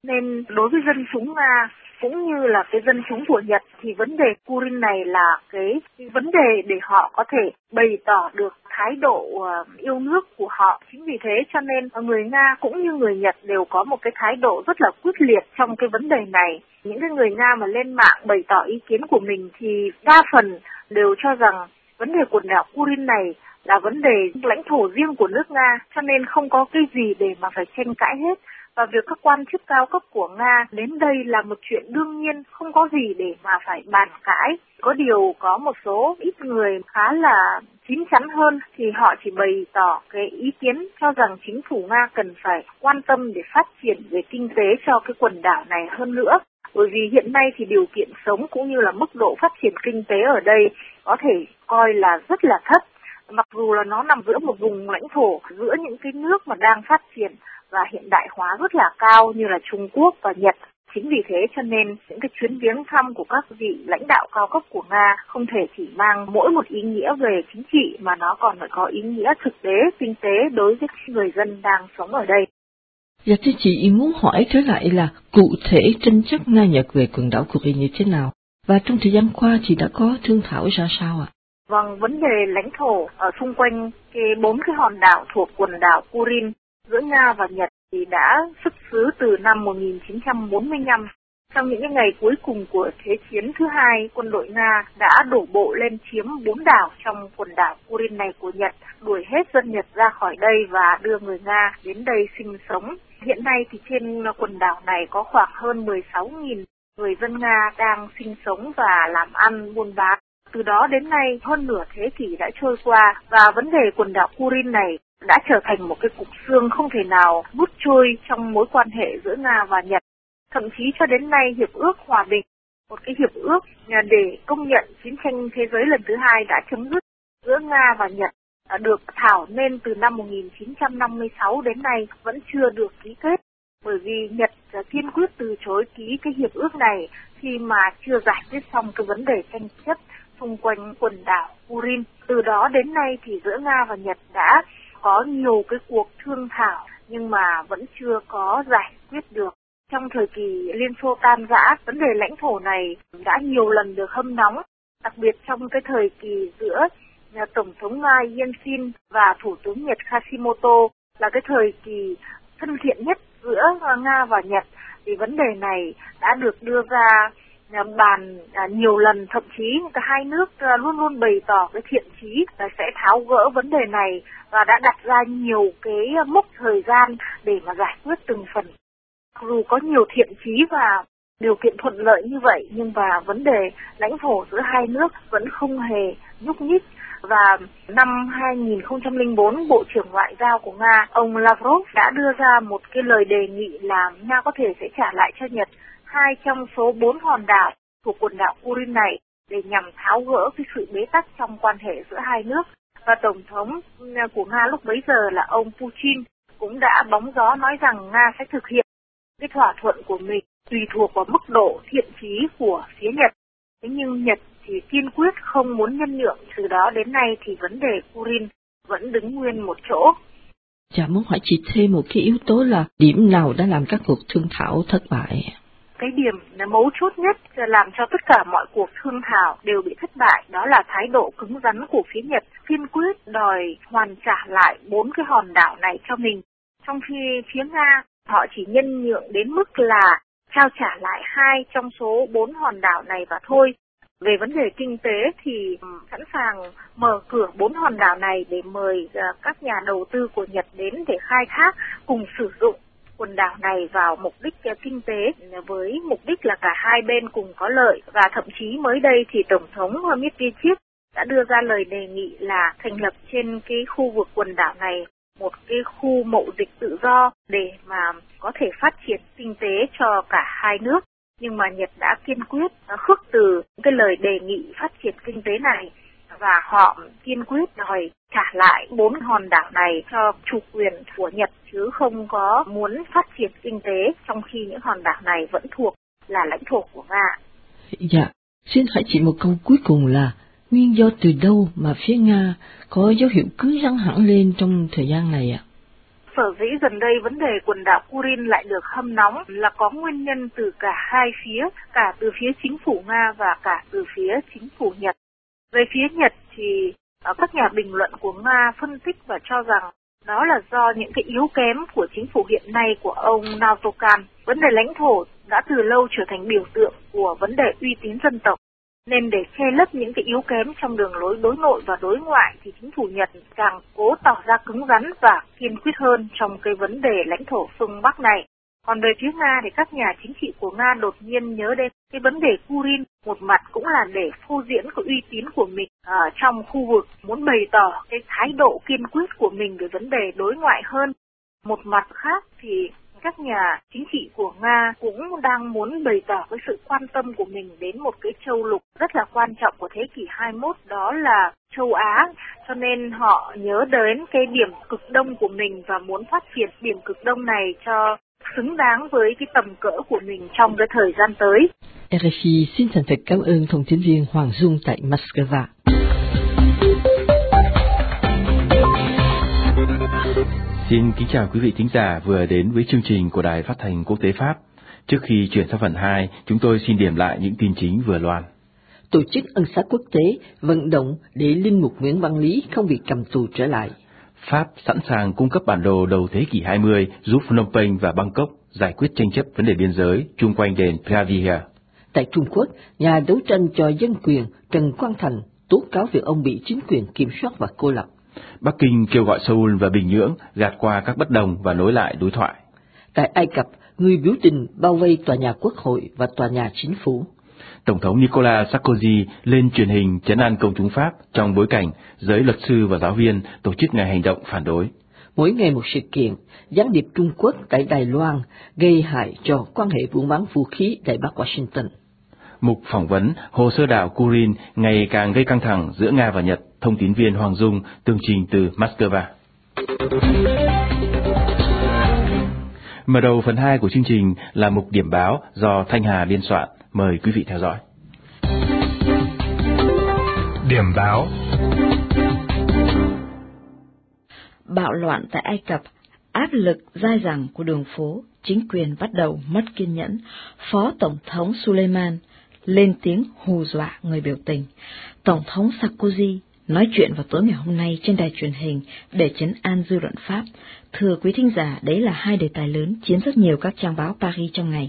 Nên đối với dân chúng Nga cũng như là cái dân chúng của Nhật thì vấn đề Kurin này là cái, cái vấn đề để họ có thể bày tỏ được thái độ uh, yêu nước của họ. Chính vì thế cho nên người Nga cũng như người Nhật đều có một cái thái độ rất là quyết liệt trong cái vấn đề này. Những cái người Nga mà lên mạng bày tỏ ý kiến của mình thì đa phần đều cho rằng vấn đề quần đảo Kurin này là vấn đề lãnh thổ riêng của nước Nga, cho nên không có cái gì để mà phải tranh cãi hết. Và việc các quan chức cao cấp của Nga đến đây là một chuyện đương nhiên, không có gì để mà phải bàn cãi. Có điều có một số ít người khá là chín chắn hơn thì họ chỉ bày tỏ cái ý kiến cho rằng chính phủ Nga cần phải quan tâm để phát triển về kinh tế cho cái quần đảo này hơn nữa. Bởi vì hiện nay thì điều kiện sống cũng như là mức độ phát triển kinh tế ở đây có thể coi là rất là thấp. Mặc dù là nó nằm giữa một vùng lãnh thổ, giữa những cái nước mà đang phát triển và hiện đại hóa rất là cao như là Trung Quốc và Nhật. Chính vì thế cho nên những cái chuyến viếng thăm của các vị lãnh đạo cao cấp của Nga không thể chỉ mang mỗi một ý nghĩa về chính trị mà nó còn phải có ý nghĩa thực tế, kinh tế đối với người dân đang sống ở đây. Dạ thưa chị, muốn hỏi trở lại là cụ thể tranh chấp Nga-Nhật về quần đảo Kurin như thế nào? Và trong thời gian qua chị đã có thương thảo ra sao ạ? Vâng, vấn đề lãnh thổ ở xung quanh cái bốn cái hòn đảo thuộc quần đảo Kurin giữa Nga và Nhật thì đã xuất xứ từ năm một nghìn chín trăm bốn mươi lăm. Trong những cái ngày cuối cùng của Thế chiến thứ hai, quân đội Nga đã đổ bộ lên chiếm bốn đảo trong quần đảo Kurin này của Nhật, đuổi hết dân Nhật ra khỏi đây và đưa người Nga đến đây sinh sống. Hiện nay thì trên quần đảo này có khoảng hơn mười sáu nghìn người dân Nga đang sinh sống và làm ăn buôn bán. Từ đó đến nay, hơn nửa thế kỷ đã trôi qua và vấn đề quần đảo Kurin này đã trở thành một cái cục xương không thể nào bút trôi trong mối quan hệ giữa Nga và Nhật. Thậm chí cho đến nay, Hiệp ước Hòa bình, một cái hiệp ước để công nhận chiến tranh thế giới lần thứ hai đã chấm dứt giữa Nga và Nhật, được thảo nên từ năm một nghìn chín trăm năm mươi sáu đến nay vẫn chưa được ký kết. Bởi vì Nhật kiên quyết từ chối ký cái hiệp ước này khi mà chưa giải quyết xong cái vấn đề tranh chấp xung quanh quần đảo Kurin. Từ đó đến nay thì giữa Nga và Nhật đã có nhiều cái cuộc thương thảo nhưng mà vẫn chưa có giải quyết được. Trong thời kỳ Liên Xô tan rã, vấn đề lãnh thổ này đã nhiều lần được hâm nóng, đặc biệt trong cái thời kỳ giữa Tổng thống Nga Yeltsin và Thủ tướng Nhật Hashimoto là cái thời kỳ thân thiện nhất giữa Nga và Nhật, thì vấn đề này đã được đưa ra bàn nhiều lần, thậm chí cả hai nước luôn luôn bày tỏ cái thiện chí là sẽ tháo gỡ vấn đề này và đã đặt ra nhiều cái mốc thời gian để mà giải quyết từng phần. Dù có nhiều thiện chí và điều kiện thuận lợi như vậy nhưng mà vấn đề lãnh thổ giữa hai nước vẫn không hề nhúc nhích. Và năm hai nghìn không trăm lẻ bốn, Bộ trưởng Ngoại giao của Nga, ông Lavrov đã đưa ra một cái lời đề nghị là Nga có thể sẽ trả lại cho Nhật hai trong số bốn hòn đảo thuộc quần đảo Kurin này để nhằm tháo gỡ cái sự bế tắc trong quan hệ giữa hai nước. Và Tổng thống của Nga lúc bấy giờ là ông Putin cũng đã bóng gió nói rằng Nga sẽ thực hiện cái thỏa thuận của mình tùy thuộc vào mức độ thiện chí của phía Nhật. Thế nhưng Nhật thì kiên quyết không muốn nhân nhượng, từ đó đến nay thì vấn đề Kurin vẫn đứng nguyên một chỗ. Dạ, muốn hỏi chị thêm một cái yếu tố là điểm nào đã làm các cuộc thương thảo thất bại? Cái điểm là mấu chốt nhất làm cho tất cả mọi cuộc thương thảo đều bị thất bại, đó là thái độ cứng rắn của phía Nhật, kiên quyết đòi hoàn trả lại bốn cái hòn đảo này cho mình. Trong khi phía Nga, họ chỉ nhân nhượng đến mức là trao trả lại hai trong số bốn hòn đảo này và thôi. Về vấn đề kinh tế thì sẵn sàng mở cửa bốn hòn đảo này để mời các nhà đầu tư của Nhật đến để khai thác cùng sử dụng quần đảo này vào mục đích kinh tế với mục đích là cả hai bên cùng có lợi. Và thậm chí mới đây thì Tổng thống Medvedev đã đưa ra lời đề nghị là thành lập trên cái khu vực quần đảo này một cái khu mậu dịch tự do để mà có thể phát triển kinh tế cho cả hai nước. Nhưng mà Nhật đã kiên quyết khước từ cái lời đề nghị phát triển kinh tế này và họ kiên quyết đòi trả lại bốn hòn đảo này cho chủ quyền của Nhật chứ không có muốn phát triển kinh tế trong khi những hòn đảo này vẫn thuộc là lãnh thổ của Nga. Dạ, xin hỏi chị một câu cuối cùng là nguyên do từ đâu mà phía Nga có dấu hiệu cứng rắn hẳn lên trong thời gian này ạ? Sở dĩ gần đây vấn đề quần đảo Kurin lại được hâm nóng là có nguyên nhân từ cả hai phía, cả từ phía chính phủ Nga và cả từ phía chính phủ Nhật. Về phía Nhật thì các nhà bình luận của Nga phân tích và cho rằng đó là do những cái yếu kém của chính phủ hiện nay của ông Naotokan. Vấn đề lãnh thổ đã từ lâu trở thành biểu tượng của vấn đề uy tín dân tộc. Nên để che lấp những cái yếu kém trong đường lối đối nội và đối ngoại thì chính phủ Nhật càng cố tỏ ra cứng rắn và kiên quyết hơn trong cái vấn đề lãnh thổ phương Bắc này. Còn về phía Nga thì các nhà chính trị của Nga đột nhiên nhớ đến cái vấn đề Kurin, một mặt cũng là để phô diễn cái uy tín của mình ở trong khu vực, muốn bày tỏ cái thái độ kiên quyết của mình về vấn đề đối ngoại hơn. Một mặt khác thì các nhà chính trị của Nga cũng đang muốn bày tỏ cái sự quan tâm của mình đến một cái châu lục rất là quan trọng của thế kỷ hai mươi mốt, đó là châu Á, cho nên họ nhớ đến cái điểm cực đông của mình và muốn phát triển điểm cực đông này cho xứng đáng với cái tầm cỡ của mình trong cái thời gian tới. rờ ép i xin thành thật cảm ơn thông tín viên Hoàng Dung tại Moscow. Xin kính chào quý vị thính giả vừa đến với chương trình của Đài Phát thanh Quốc tế Pháp. Trước khi chuyển sang phần hai, chúng tôi xin điểm lại những tin chính vừa loan. Tổ chức ân xá quốc tế vận động để linh mục Nguyễn Văn Lý không bị cầm tù trở lại. Pháp sẵn sàng cung cấp bản đồ đầu thế kỷ hai mươi giúp Phnom Penh và Bangkok giải quyết tranh chấp vấn đề biên giới chung quanh đền Pravia. Tại Trung Quốc, nhà đấu tranh cho dân quyền Trần Quang Thành tố cáo việc ông bị chính quyền kiểm soát và cô lập. Bắc Kinh kêu gọi Seoul và Bình Nhưỡng gạt qua các bất đồng và nối lại đối thoại. Tại Ai Cập, người biểu tình bao vây tòa nhà Quốc hội và tòa nhà chính phủ. Tổng thống Nicolas Sarkozy lên truyền hình trấn an công chúng Pháp trong bối cảnh giới luật sư và giáo viên tổ chức ngày hành động phản đối. Mỗi ngày một sự kiện, gián điệp Trung Quốc tại Đài Loan gây hại cho quan hệ buôn bán vũ khí tại Bắc Washington. Mục phỏng vấn hồ sơ đảo Kurin ngày càng gây căng thẳng giữa Nga và Nhật, thông tín viên Hoàng Dung tường trình từ Moscow. Mở đầu phần hai của chương trình là mục điểm báo do Thanh Hà biên soạn. Mời quý vị theo dõi. Điểm báo. Bạo loạn tại Ai Cập, áp lực dai dẳng của đường phố, chính quyền bắt đầu mất kiên nhẫn. Phó Tổng thống Suleiman lên tiếng hù dọa người biểu tình. Tổng thống Sarkozy nói chuyện vào tối ngày hôm nay trên đài truyền hình để trấn an dư luận Pháp. Thưa quý thính giả, đấy là hai đề tài lớn chiếm rất nhiều các trang báo Paris trong ngày.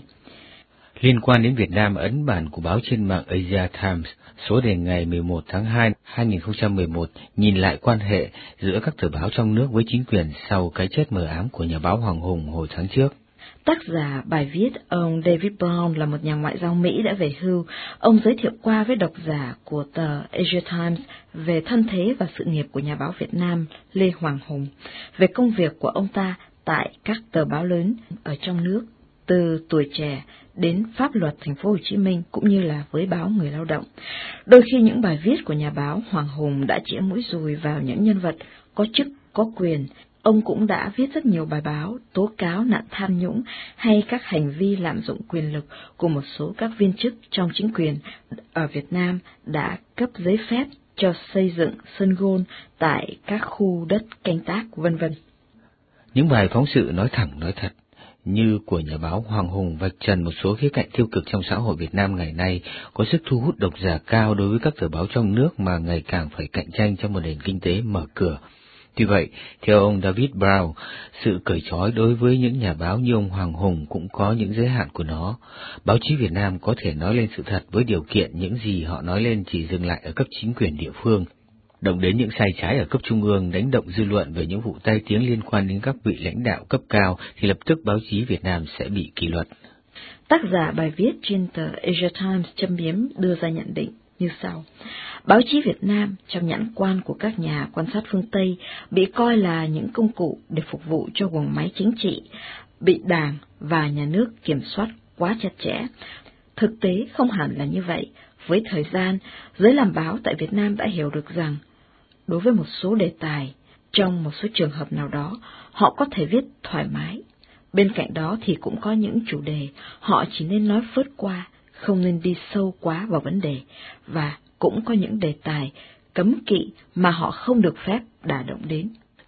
Liên quan đến Việt Nam, ấn bản của báo trên mạng Asia Times số đề ngày mười một tháng hai năm hai nghìn không trăm mười một nhìn lại quan hệ giữa các tờ báo trong nước với chính quyền sau cái chết mờ ám của nhà báo Hoàng Hùng hồi tháng trước. Tác giả bài viết, ông David Brown, là một nhà ngoại giao Mỹ đã về hưu. Ông giới thiệu qua với độc giả của tờ Asia Times về thân thế và sự nghiệp của nhà báo Việt Nam Lê Hoàng Hùng, về công việc của ông ta tại các tờ báo lớn ở trong nước, từ Tuổi Trẻ đến Pháp Luật Thành phố Hồ Chí Minh, cũng như là với báo Người Lao động. Đôi khi những bài viết của nhà báo Hoàng Hùng đã chĩa mũi dùi vào những nhân vật có chức, có quyền. Ông cũng đã viết rất nhiều bài báo tố cáo nạn tham nhũng hay các hành vi lạm dụng quyền lực của một số các viên chức trong chính quyền ở Việt Nam đã cấp giấy phép cho xây dựng sân golf tại các khu đất canh tác, vân vân. Những bài phóng sự nói thẳng nói thật như của nhà báo Hoàng Hùng vạch trần một số khía cạnh tiêu cực trong xã hội Việt Nam ngày nay, có sức thu hút độc giả cao đối với các tờ báo trong nước mà ngày càng phải cạnh tranh trong một nền kinh tế mở cửa. Tuy vậy, theo ông David Brown, sự cởi trói đối với những nhà báo như ông Hoàng Hùng cũng có những giới hạn của nó. Báo chí Việt Nam có thể nói lên sự thật với điều kiện những gì họ nói lên chỉ dừng lại ở cấp chính quyền địa phương. Động đến những sai trái ở cấp trung ương, đánh động dư luận về những vụ tai tiếng liên quan đến các vị lãnh đạo cấp cao, thì lập tức báo chí Việt Nam sẽ bị kỷ luật. Tác giả bài viết trên tờ Asia Times châm biếm đưa ra nhận định như sau. Báo chí Việt Nam, trong nhãn quan của các nhà quan sát phương Tây, bị coi là những công cụ để phục vụ cho guồng máy chính trị, bị Đảng và nhà nước kiểm soát quá chặt chẽ. Thực tế không hẳn là như vậy. Với thời gian, giới làm báo tại Việt Nam đã hiểu được rằng, đối với một số đề tài, trong một số trường hợp nào đó, họ có thể viết thoải mái. Bên cạnh đó thì cũng có những chủ đề họ chỉ nên nói phớt qua, không nên đi sâu quá vào vấn đề, và cũng có những đề tài cấm kỵ mà họ không được phép đả động đến.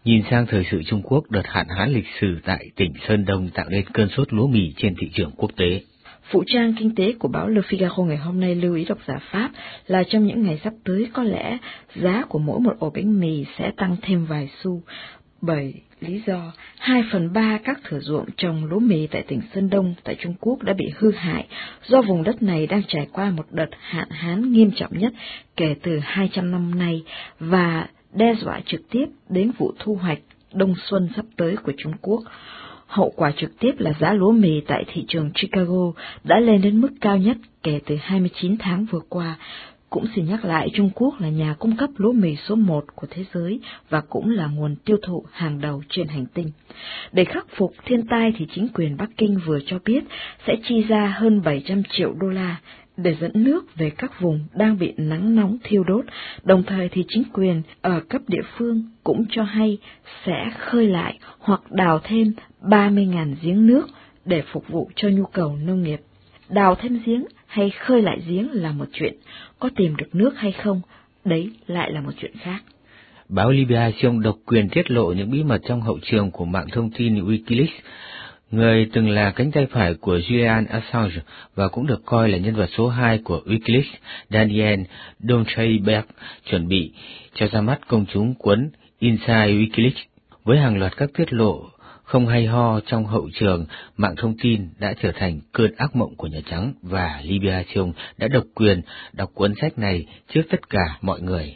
Nhìn sang thời sự Trung Quốc, đợt hạn hán lịch sử tại tỉnh Sơn Đông tạo nên cơn sốt lúa mì trên thị trường quốc tế. Phụ trang kinh tế của báo Le Figaro ngày hôm nay lưu ý độc giả Pháp là trong những ngày sắp tới có lẽ giá của mỗi một ổ bánh mì sẽ tăng thêm vài xu, bởi lý do hai phần ba các thửa ruộng trồng lúa mì tại tỉnh Sơn Đông tại Trung Quốc đã bị hư hại do vùng đất này đang trải qua một đợt hạn hán nghiêm trọng nhất kể từ hai trăm năm nay và đe dọa trực tiếp đến vụ thu hoạch đông xuân sắp tới của Trung Quốc. Hậu quả trực tiếp là giá lúa mì tại thị trường Chicago đã lên đến mức cao nhất kể từ hai mươi chín tháng vừa qua. Cũng xin nhắc lại, Trung Quốc là nhà cung cấp lúa mì số một của thế giới và cũng là nguồn tiêu thụ hàng đầu trên hành tinh. Để khắc phục thiên tai thì chính quyền Bắc Kinh vừa cho biết sẽ chi ra hơn bảy trăm triệu đô la để dẫn nước về các vùng đang bị nắng nóng thiêu đốt, đồng thời thì chính quyền ở cấp địa phương cũng cho hay sẽ khơi lại hoặc đào thêm ba mươi nghìn giếng nước để phục vụ cho nhu cầu nông nghiệp. Đào thêm giếng hay khơi lại giếng là một chuyện, có tìm được nước hay không, đấy lại là một chuyện khác. Báo Libération độc quyền tiết lộ những bí mật trong hậu trường của mạng thông tin Wikileaks. Người từng là cánh tay phải của Julian Assange và cũng được coi là nhân vật số hai của Wikileaks, Daniel Doncheberg, chuẩn bị cho ra mắt công chúng cuốn Inside Wikileaks. Với hàng loạt các tiết lộ không hay ho trong hậu trường, mạng thông tin đã trở thành cơn ác mộng của Nhà Trắng và Libération đã độc quyền đọc cuốn sách này trước tất cả mọi người.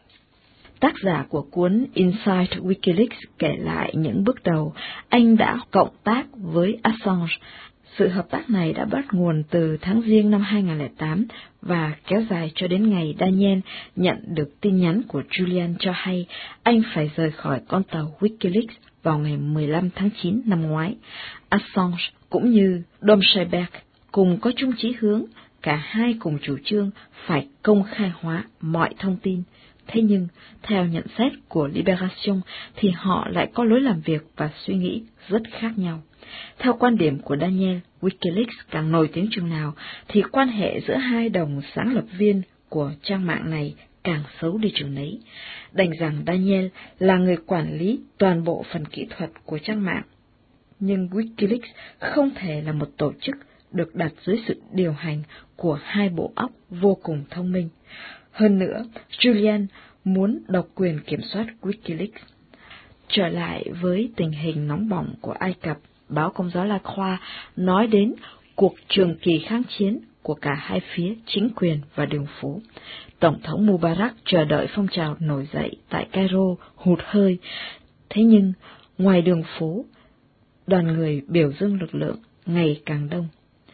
Tác giả của cuốn Inside Wikileaks kể lại những bước đầu anh đã cộng tác với Assange. Sự hợp tác này đã bắt nguồn từ tháng Giêng năm hai nghìn không trăm lẻ tám và kéo dài cho đến ngày Daniel nhận được tin nhắn của Julian cho hay anh phải rời khỏi con tàu Wikileaks vào ngày mười lăm tháng chín năm ngoái. Assange cũng như Doncheberg cùng có chung chí hướng, cả hai cùng chủ trương phải công khai hóa mọi thông tin. Thế nhưng, theo nhận xét của Libération thì họ lại có lối làm việc và suy nghĩ rất khác nhau. Theo quan điểm của Daniel, Wikileaks càng nổi tiếng chừng nào thì quan hệ giữa hai đồng sáng lập viên của trang mạng này càng xấu đi chừng nấy. Đành rằng Daniel là người quản lý toàn bộ phần kỹ thuật của trang mạng. Nhưng Wikileaks không thể là một tổ chức được đặt dưới sự điều hành của hai bộ óc vô cùng thông minh. Hơn nữa, Julian muốn độc quyền kiểm soát Wikileaks. Trở lại với tình hình nóng bỏng của Ai Cập, báo Công giáo La Croix nói đến cuộc trường kỳ kháng chiến của cả hai phía chính quyền và đường phố. Tổng thống Mubarak chờ đợi phong trào nổi dậy tại Cairo hụt hơi. Thế nhưng, ngoài đường phố, đoàn người biểu dương lực lượng ngày càng đông.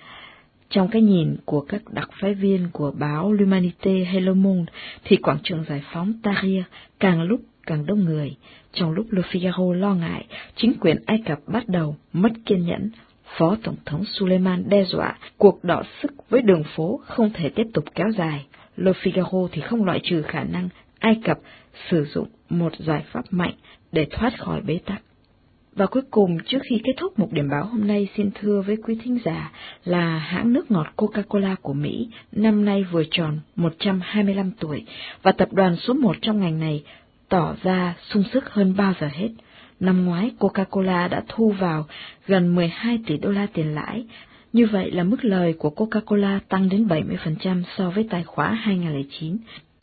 Trong cái nhìn của các đặc phái viên của báo L'Humanité hay Le Monde thì quảng trường giải phóng Tahrir càng lúc càng đông người. Trong lúc Le Figaro lo ngại chính quyền Ai Cập bắt đầu mất kiên nhẫn, Phó Tổng thống Suleiman đe dọa cuộc đọ sức với đường phố không thể tiếp tục kéo dài. Le Figaro thì không loại trừ khả năng Ai Cập sử dụng một giải pháp mạnh để thoát khỏi bế tắc. Và cuối cùng, trước khi kết thúc mục điểm báo hôm nay, xin thưa với quý thính giả là hãng nước ngọt Coca-Cola của Mỹ năm nay vừa tròn một trăm hai mươi lăm tuổi, và tập đoàn số một trong ngành này tỏ ra sung sức hơn bao giờ hết. Năm ngoái, Coca-Cola đã thu vào gần mười hai tỷ đô la tiền lãi. Như vậy là mức lời của Coca-Cola tăng đến bảy mươi phần trăm so với tài khóa hai nghìn không trăm lẻ chín.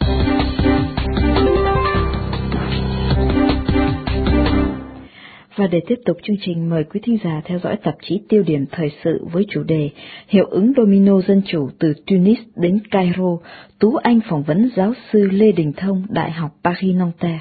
Và để tiếp tục chương trình, mời quý thính giả theo dõi tạp chí Tiêu điểm thời sự với chủ đề Hiệu ứng domino dân chủ từ Tunis đến Cairo. Tú Anh phỏng vấn giáo sư Lê Đình Thông, Đại học Paris-Nanterre.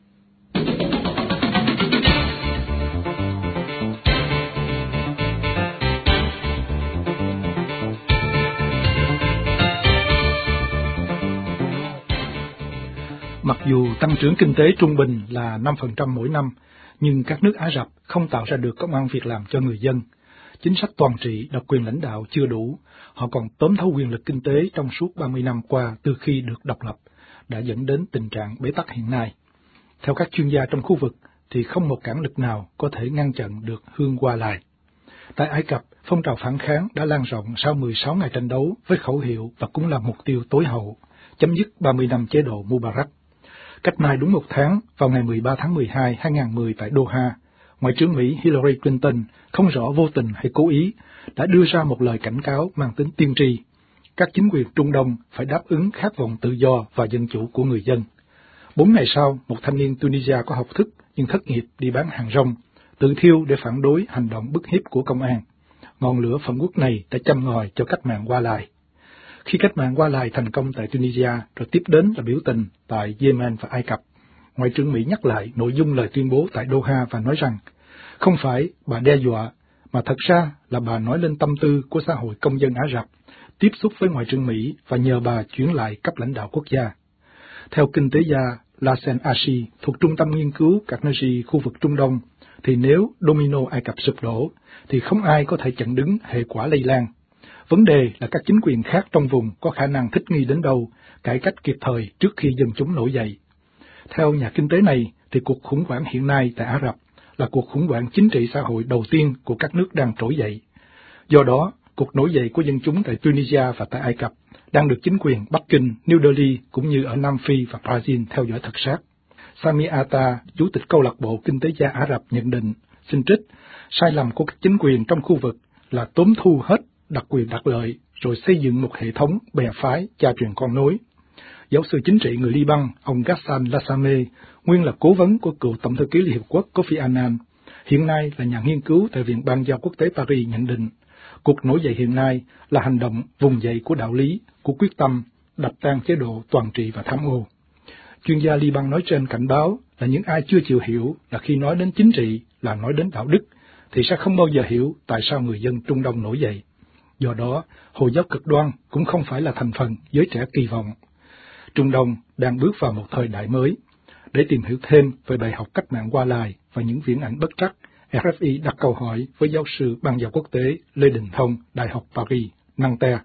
Mặc dù tăng trưởng kinh tế trung bình là năm phần trăm mỗi năm, nhưng các nước Ả Rập không tạo ra được công ăn việc làm cho người dân. Chính sách toàn trị, độc quyền lãnh đạo chưa đủ, họ còn tóm thấu quyền lực kinh tế trong suốt ba mươi năm qua từ khi được độc lập, đã dẫn đến tình trạng bế tắc hiện nay. Theo các chuyên gia trong khu vực, thì không một cản lực nào có thể ngăn chặn được hương qua lại. Tại Ai Cập, phong trào phản kháng đã lan rộng sau mười sáu ngày tranh đấu với khẩu hiệu và cũng là mục tiêu tối hậu, chấm dứt ba mươi năm chế độ Mubarak. Cách nay đúng một tháng, vào ngày mười ba tháng mười hai, hai nghìn không trăm mười tại Doha, Ngoại trưởng Mỹ Hillary Clinton, không rõ vô tình hay cố ý, đã đưa ra một lời cảnh cáo mang tính tiên tri. Các chính quyền Trung Đông phải đáp ứng khát vọng tự do và dân chủ của người dân. Bốn ngày sau, một thanh niên Tunisia có học thức nhưng thất nghiệp đi bán hàng rong, tự thiêu để phản đối hành động bức hiếp của công an. Ngọn lửa phẫn uất này đã châm ngòi cho cách mạng Hoa Lai. Khi cách mạng Hoa Lai thành công tại Tunisia, rồi tiếp đến là biểu tình tại Yemen và Ai Cập, Ngoại trưởng Mỹ nhắc lại nội dung lời tuyên bố tại Doha và nói rằng, không phải bà đe dọa, mà thật ra là bà nói lên tâm tư của xã hội công dân Ả Rập, tiếp xúc với Ngoại trưởng Mỹ và nhờ bà chuyển lại cấp lãnh đạo quốc gia. Theo kinh tế gia Lassen Ashi thuộc Trung tâm Nghiên cứu Carnegie khu vực Trung Đông, thì nếu domino Ai Cập sụp đổ, thì không ai có thể chặn đứng hệ quả lây lan. Vấn đề là các chính quyền khác trong vùng có khả năng thích nghi đến đâu, cải cách kịp thời trước khi dân chúng nổi dậy. Theo nhà kinh tế này, thì cuộc khủng hoảng hiện nay tại Ả Rập là cuộc khủng hoảng chính trị xã hội đầu tiên của các nước đang trỗi dậy. Do đó, cuộc nổi dậy của dân chúng tại Tunisia và tại Ai Cập đang được chính quyền Bắc Kinh, New Delhi cũng như ở Nam Phi và Brazil theo dõi thật sát. Sami Atta, Chủ tịch Câu lạc bộ Kinh tế gia Ả Rập nhận định, xin trích, sai lầm của các chính quyền trong khu vực là tóm thu hết đặc quyền đặc lợi rồi xây dựng một hệ thống bè phái cha truyền con nối. Giáo sư chính trị người Liban, ông Ghassan Lassame, nguyên là cố vấn của cựu Tổng thư ký Liên Hiệp Quốc Kofi Annan, hiện nay là nhà nghiên cứu tại Viện Ban giao Quốc tế Paris nhận định, cuộc nổi dậy hiện nay là hành động vùng dậy của đạo lý, của quyết tâm đập tan chế độ toàn trị và tham ô. Chuyên gia Liban nói trên cảnh báo là những ai chưa chịu hiểu là khi nói đến chính trị là nói đến đạo đức, thì sẽ không bao giờ hiểu tại sao người dân Trung Đông nổi dậy. Do đó, Hồi giáo cực đoan cũng không phải là thành phần giới trẻ kỳ vọng. Trung Đông đang bước vào một thời đại mới. Để tìm hiểu thêm về bài học cách mạng Hoa Lai và những viễn ảnh bất trắc, rờ ép i đặt câu hỏi với giáo sư Ban giao Quốc tế Lê Đình Thông, Đại học Paris, Nanterre.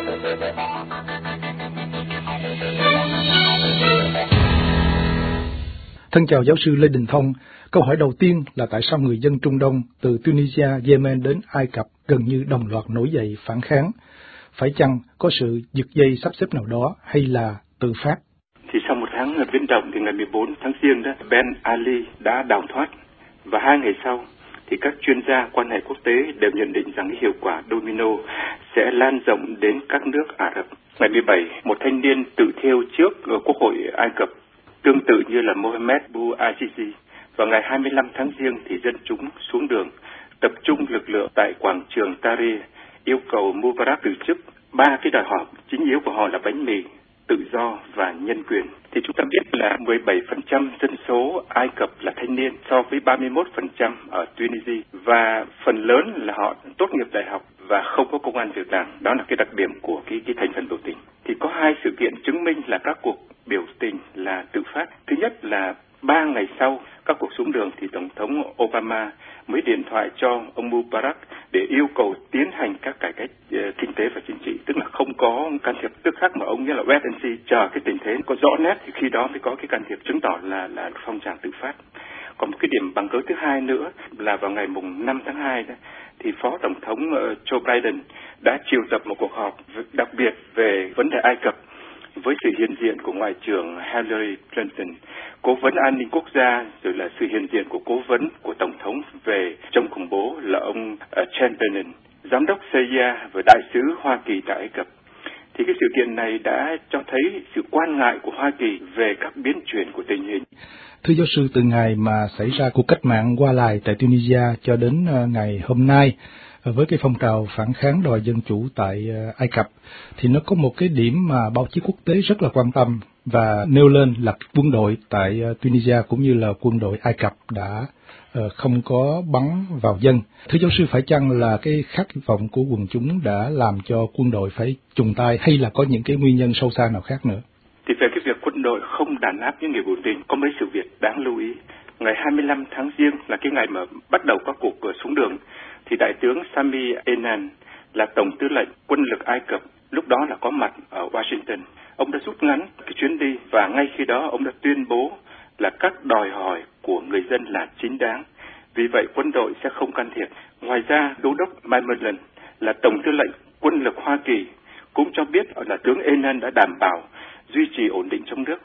Thân chào giáo sư Lê Đình Thông. Câu hỏi đầu tiên là tại sao người dân Trung Đông từ Tunisia, Yemen đến Ai Cập gần như đồng loạt nổi dậy phản kháng? Phải chăng có sự giật dây sắp xếp nào đó hay là tự phát? Thì sau một tháng biến động thì ngày mười bốn tháng Giêng đó, Ben Ali đã đào thoát, và hai ngày sau thì các chuyên gia quan hệ quốc tế đều nhận định rằng cái hiệu quả domino sẽ lan rộng đến các nước Ả Rập. Ngày mười bảy, một thanh niên tự thiêu trước Quốc hội Ai Cập, tương tự như là Mohamed Bouazizi. Vào ngày hai mươi lăm tháng Giêng thì dân chúng xuống đường, tập trung lực lượng tại quảng trường Tahrir, yêu cầu Mubarak từ chức. Ba cái đòi hỏi chính yếu của họ là bánh mì, tự do và nhân quyền. Thì chúng ta biết là mười bảy phần trăm dân số Ai Cập là thanh niên so với ba mươi mốt phần trăm ở Tunisia, và phần lớn là họ tốt nghiệp đại học và không có công an việc làm. Đó là cái đặc điểm của cái, cái thành phần biểu tình. Thì có hai sự kiện chứng minh là các cuộc biểu tình là tự phát. Thứ nhất là ba ngày sau các cuộc xuống đường thì Tổng thống Obama mới điện thoại cho ông Mubarak để yêu cầu tiến hành các cải cách uh, kinh tế và chính trị, tức là không có can thiệp tức khắc mà ông nghĩa là wait and see, chờ cái tình thế có rõ nét thì khi đó mới có cái can thiệp, chứng tỏ là là phong trào tự phát. Còn một cái điểm bằng cớ thứ hai nữa là vào ngày mùng năm tháng hai đó, thì Phó Tổng thống uh, Joe Biden đã triệu tập một cuộc họp đặc biệt về vấn đề Ai Cập với sự hiện diện của Ngoại trưởng Hillary Clinton, Cố vấn an ninh quốc gia, rồi là sự hiện diện của cố vấn của Tổng thống về chống khủng bố là ông uh, Chen Brennan, Giám đốc xê i a và Đại sứ Hoa Kỳ tại Ai Cập. Thì cái sự kiện này đã cho thấy sự quan ngại của Hoa Kỳ về các biến chuyển của tình hình. Thưa giáo sư, từ ngày mà xảy ra cuộc cách mạng Hoa Lai tại Tunisia cho đến uh, ngày hôm nay, với cái phong trào phản kháng đòi dân chủ tại Ai Cập, thì nó có một cái điểm mà báo chí quốc tế rất là quan tâm và nêu lên là quân đội tại Tunisia cũng như là quân đội Ai Cập đã không có bắn vào dân. Thưa giáo sư, phải chăng là cái khát vọng của quần chúng đã làm cho quân đội phải chùng tay, hay là có những cái nguyên nhân sâu xa nào khác nữa? Thì về cái việc quân đội không đàn áp những người biểu tình, có mấy sự việc đáng lưu ý. Ngày hai mươi lăm tháng Giêng là cái ngày mà bắt đầu các cuộc xuống đường, thì Đại tướng Sami Enan là Tổng tư lệnh quân lực Ai Cập, lúc đó là có mặt ở Washington. Ông đã rút ngắn cái chuyến đi và ngay khi đó ông đã tuyên bố là các đòi hỏi của người dân là chính đáng. Vì vậy quân đội sẽ không can thiệp. Ngoài ra, Đô đốc Mike là Tổng tư lệnh quân lực Hoa Kỳ cũng cho biết là tướng Enan đã đảm bảo duy trì ổn định trong nước.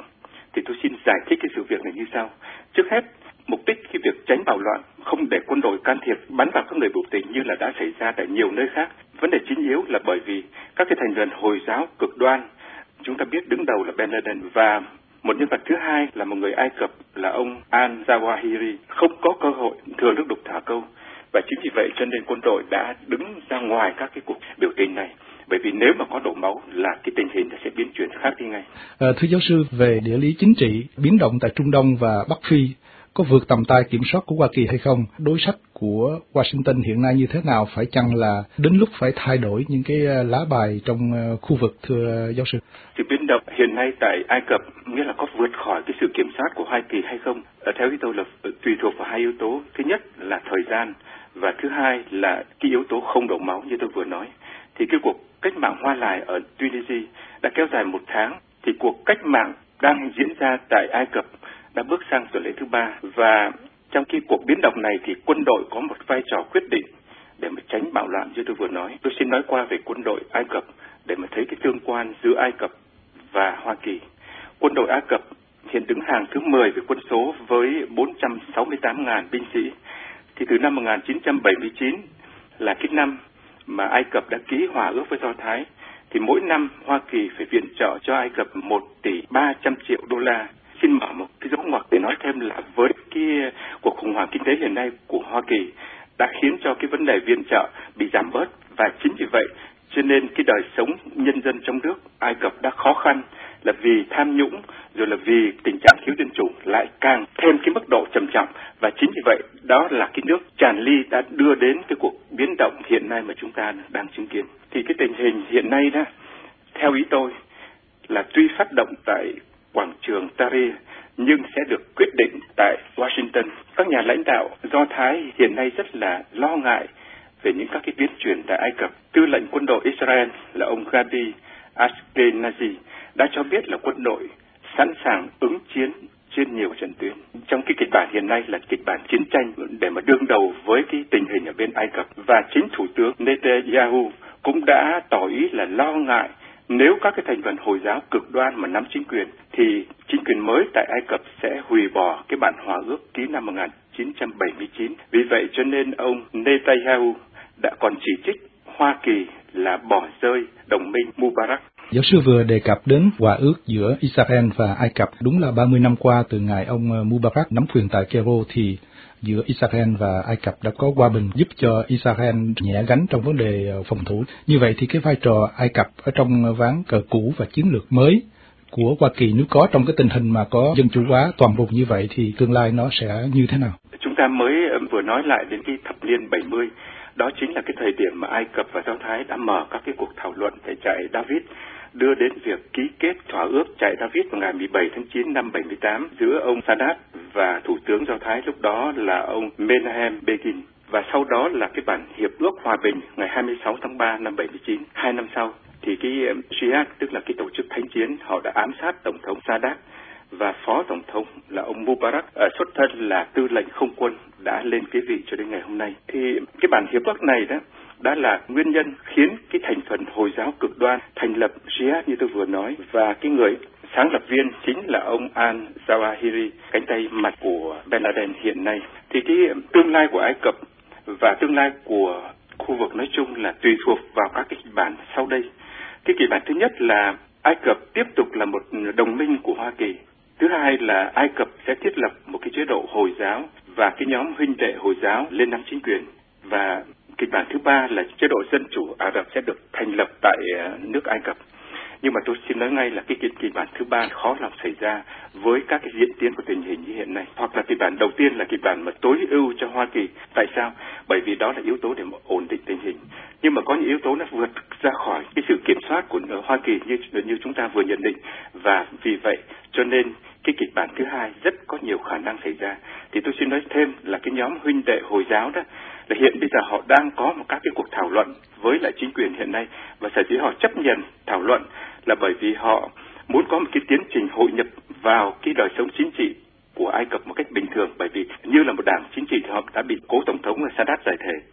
thì tôi xin giải thích cái sự việc này như sau. Trước hết, mục đích cái việc tránh bạo loạn, không để quân đội can thiệp bắn vào các người biểu tình như là đã xảy ra tại nhiều nơi khác. Vấn đề chính yếu là bởi vì các cái thành viên Hồi giáo cực đoan, chúng ta biết đứng đầu là Ben Laden, và một nhân vật thứ hai là một người Ai Cập là ông al-Zawahiri không có cơ hội thừa nước đục thả câu, và chính vì vậy cho nên quân đội đã đứng ra ngoài các cái cuộc biểu tình này, bởi vì nếu mà có đổ máu là cái tình hình sẽ biến chuyển khác đi ngay. À, thưa giáo sư, về địa lý chính trị, biến động tại Trung Đông và Bắc Phi có vượt tầm tay kiểm soát của Hoa Kỳ hay không? Đối sách của Washington hiện nay như thế nào? Phải chăng là đến lúc phải thay đổi những cái lá bài trong khu vực, thưa giáo sư? Sự biến động hiện nay tại Ai Cập nghĩa là có vượt khỏi cái sự kiểm soát của Hoa Kỳ hay không? Theo ý tôi là tùy thuộc vào hai yếu tố. Thứ nhất là thời gian, và thứ hai là cái yếu tố không đổ máu như tôi vừa nói. Thì cái cuộc cách mạng Hoa Lài ở Tunisia đã kéo dài một tháng, thì cuộc cách mạng đang diễn ra tại Ai Cập đã bước sang tuần lễ thứ ba, và trong cái cuộc biến động này thì quân đội có một vai trò quyết định để mà tránh bạo loạn như tôi vừa nói. Tôi xin nói qua về quân đội Ai Cập để mà thấy cái tương quan giữa Ai Cập và Hoa Kỳ. Quân đội Ai Cập hiện đứng hàng thứ mười về quân số với bốn trăm sáu mươi tám nghìn binh sĩ. Thì từ năm một nghìn chín trăm bảy mươi chín là cái năm mà Ai Cập đã ký hòa ước với Do Thái, thì mỗi năm Hoa Kỳ phải viện trợ cho Ai Cập một tỷ ba trăm triệu đô la. Xin mở một cái dấu ngoặc để nói thêm là với cái cuộc khủng hoảng kinh tế hiện nay của Hoa Kỳ đã khiến cho cái vấn đề viện trợ bị giảm bớt, và chính vì vậy cho nên cái đời sống nhân dân trong nước Ai Cập đã khó khăn, là vì tham nhũng rồi là vì tình trạng thiếu dân chủ lại càng thêm cái mức độ trầm trọng, và chính vì vậy đó là cái nước tràn ly đã đưa đến cái cuộc biến động hiện nay mà chúng ta đang chứng kiến. Thì cái tình hình hiện nay đó, theo ý tôi là tuy phát động tại quảng trường Tahrir nhưng sẽ được quyết định tại Washington. Các nhà lãnh đạo Do Thái hiện nay rất là lo ngại về những các cái biến chuyển tại Ai Cập. Tư lệnh quân đội Israel là ông Gadi Ashkenazi đã cho biết là quân đội sẵn sàng ứng chiến trên nhiều trận tuyến. Trong cái kịch bản hiện nay là kịch bản chiến tranh để mà đương đầu với cái tình hình ở bên Ai Cập, và chính Thủ tướng Netanyahu cũng đã tỏ ý là lo ngại nếu các cái thành phần Hồi giáo cực đoan mà nắm chính quyền thì chính quyền mới tại Ai Cập sẽ hủy bỏ cái bản hòa ước ký năm một nghìn chín trăm bảy mươi chín. Vì vậy cho nên ông Netanyahu đã còn chỉ trích Hoa Kỳ là bỏ rơi đồng minh Mubarak. Giáo sư vừa đề cập đến hòa ước giữa Israel và Ai Cập. Đúng là ba mươi năm qua từ ngày ông Mubarak nắm quyền tại Cairo thì giữa Israel và Ai Cập đã có hòa bình giúp cho Israel nhẹ gánh trong vấn đề phòng thủ. Như vậy thì cái vai trò Ai Cập ở trong ván cờ cũ và chiến lược mới của Hoa Kỳ nếu có trong cái tình hình mà có dân chủ hóa toàn vùng như vậy thì tương lai nó sẽ như thế nào? Chúng ta mới vừa nói lại đến cái thập niên bảy mươi, đó chính là cái thời điểm mà Ai Cập và Do Thái đã mở các cái cuộc thảo luận tại trại David, đưa đến việc ký kết thỏa ước trại David vào ngày mười bảy tháng chín năm bảy mươi tám giữa ông Sadat và Thủ tướng Do Thái lúc đó là ông Menachem Begin, và sau đó là cái bản hiệp ước hòa bình ngày hai mươi sáu tháng ba năm bảy mươi chín. Hai năm sau thì cái Jihad, tức là cái tổ chức thánh chiến, họ đã ám sát tổng thống Sadat, và phó tổng thống là ông Mubarak xuất thân là tư lệnh không quân đã lên kế vị cho đến ngày hôm nay. Thì cái bản hiệp ước này đó đã là nguyên nhân khiến cái thành phần Hồi giáo cực đoan thành lập Jihad như tôi vừa nói, và cái người sáng lập viên chính là ông al-Zawahiri, cánh tay mặt của Ben Laden hiện nay. Thì cái tương lai của Ai Cập và tương lai của khu vực nói chung là tùy thuộc vào các cái kịch bản sau đây. Cái kịch bản thứ nhất là Ai Cập tiếp tục là một đồng minh của Hoa Kỳ. Thứ hai là Ai Cập sẽ thiết lập một cái chế độ Hồi giáo và cái nhóm huynh đệ Hồi giáo lên nắm chính quyền. Và kịch bản thứ ba là chế độ Dân chủ Ả Rập sẽ được thành lập tại nước Ai Cập. Nhưng mà tôi xin nói ngay là cái kịch bản thứ ba khó lòng xảy ra với các cái diễn tiến của tình hình như hiện nay. Hoặc là kịch bản đầu tiên là kịch bản mà tối ưu cho Hoa Kỳ. Tại sao? Bởi vì đó là yếu tố để mà ổn định tình hình. Nhưng mà có những yếu tố nó vượt ra khỏi cái sự kiểm soát của Hoa Kỳ như như chúng ta vừa nhận định, và vì vậy cho nên cái kịch bản thứ hai rất có nhiều khả năng xảy ra. Thì tôi xin nói thêm là cái nhóm huynh đệ Hồi giáo đó là hiện bây giờ họ đang có một các cái cuộc thảo luận với lại chính quyền hiện nay, và sở dĩ họ chấp nhận thảo luận là bởi vì họ muốn có một cái tiến trình hội nhập vào cái đời sống chính trị của Ai Cập một cách bình thường, bởi vì như là một đảng chính trị thì họ đã bị cố tổng thống Sadat giải thể,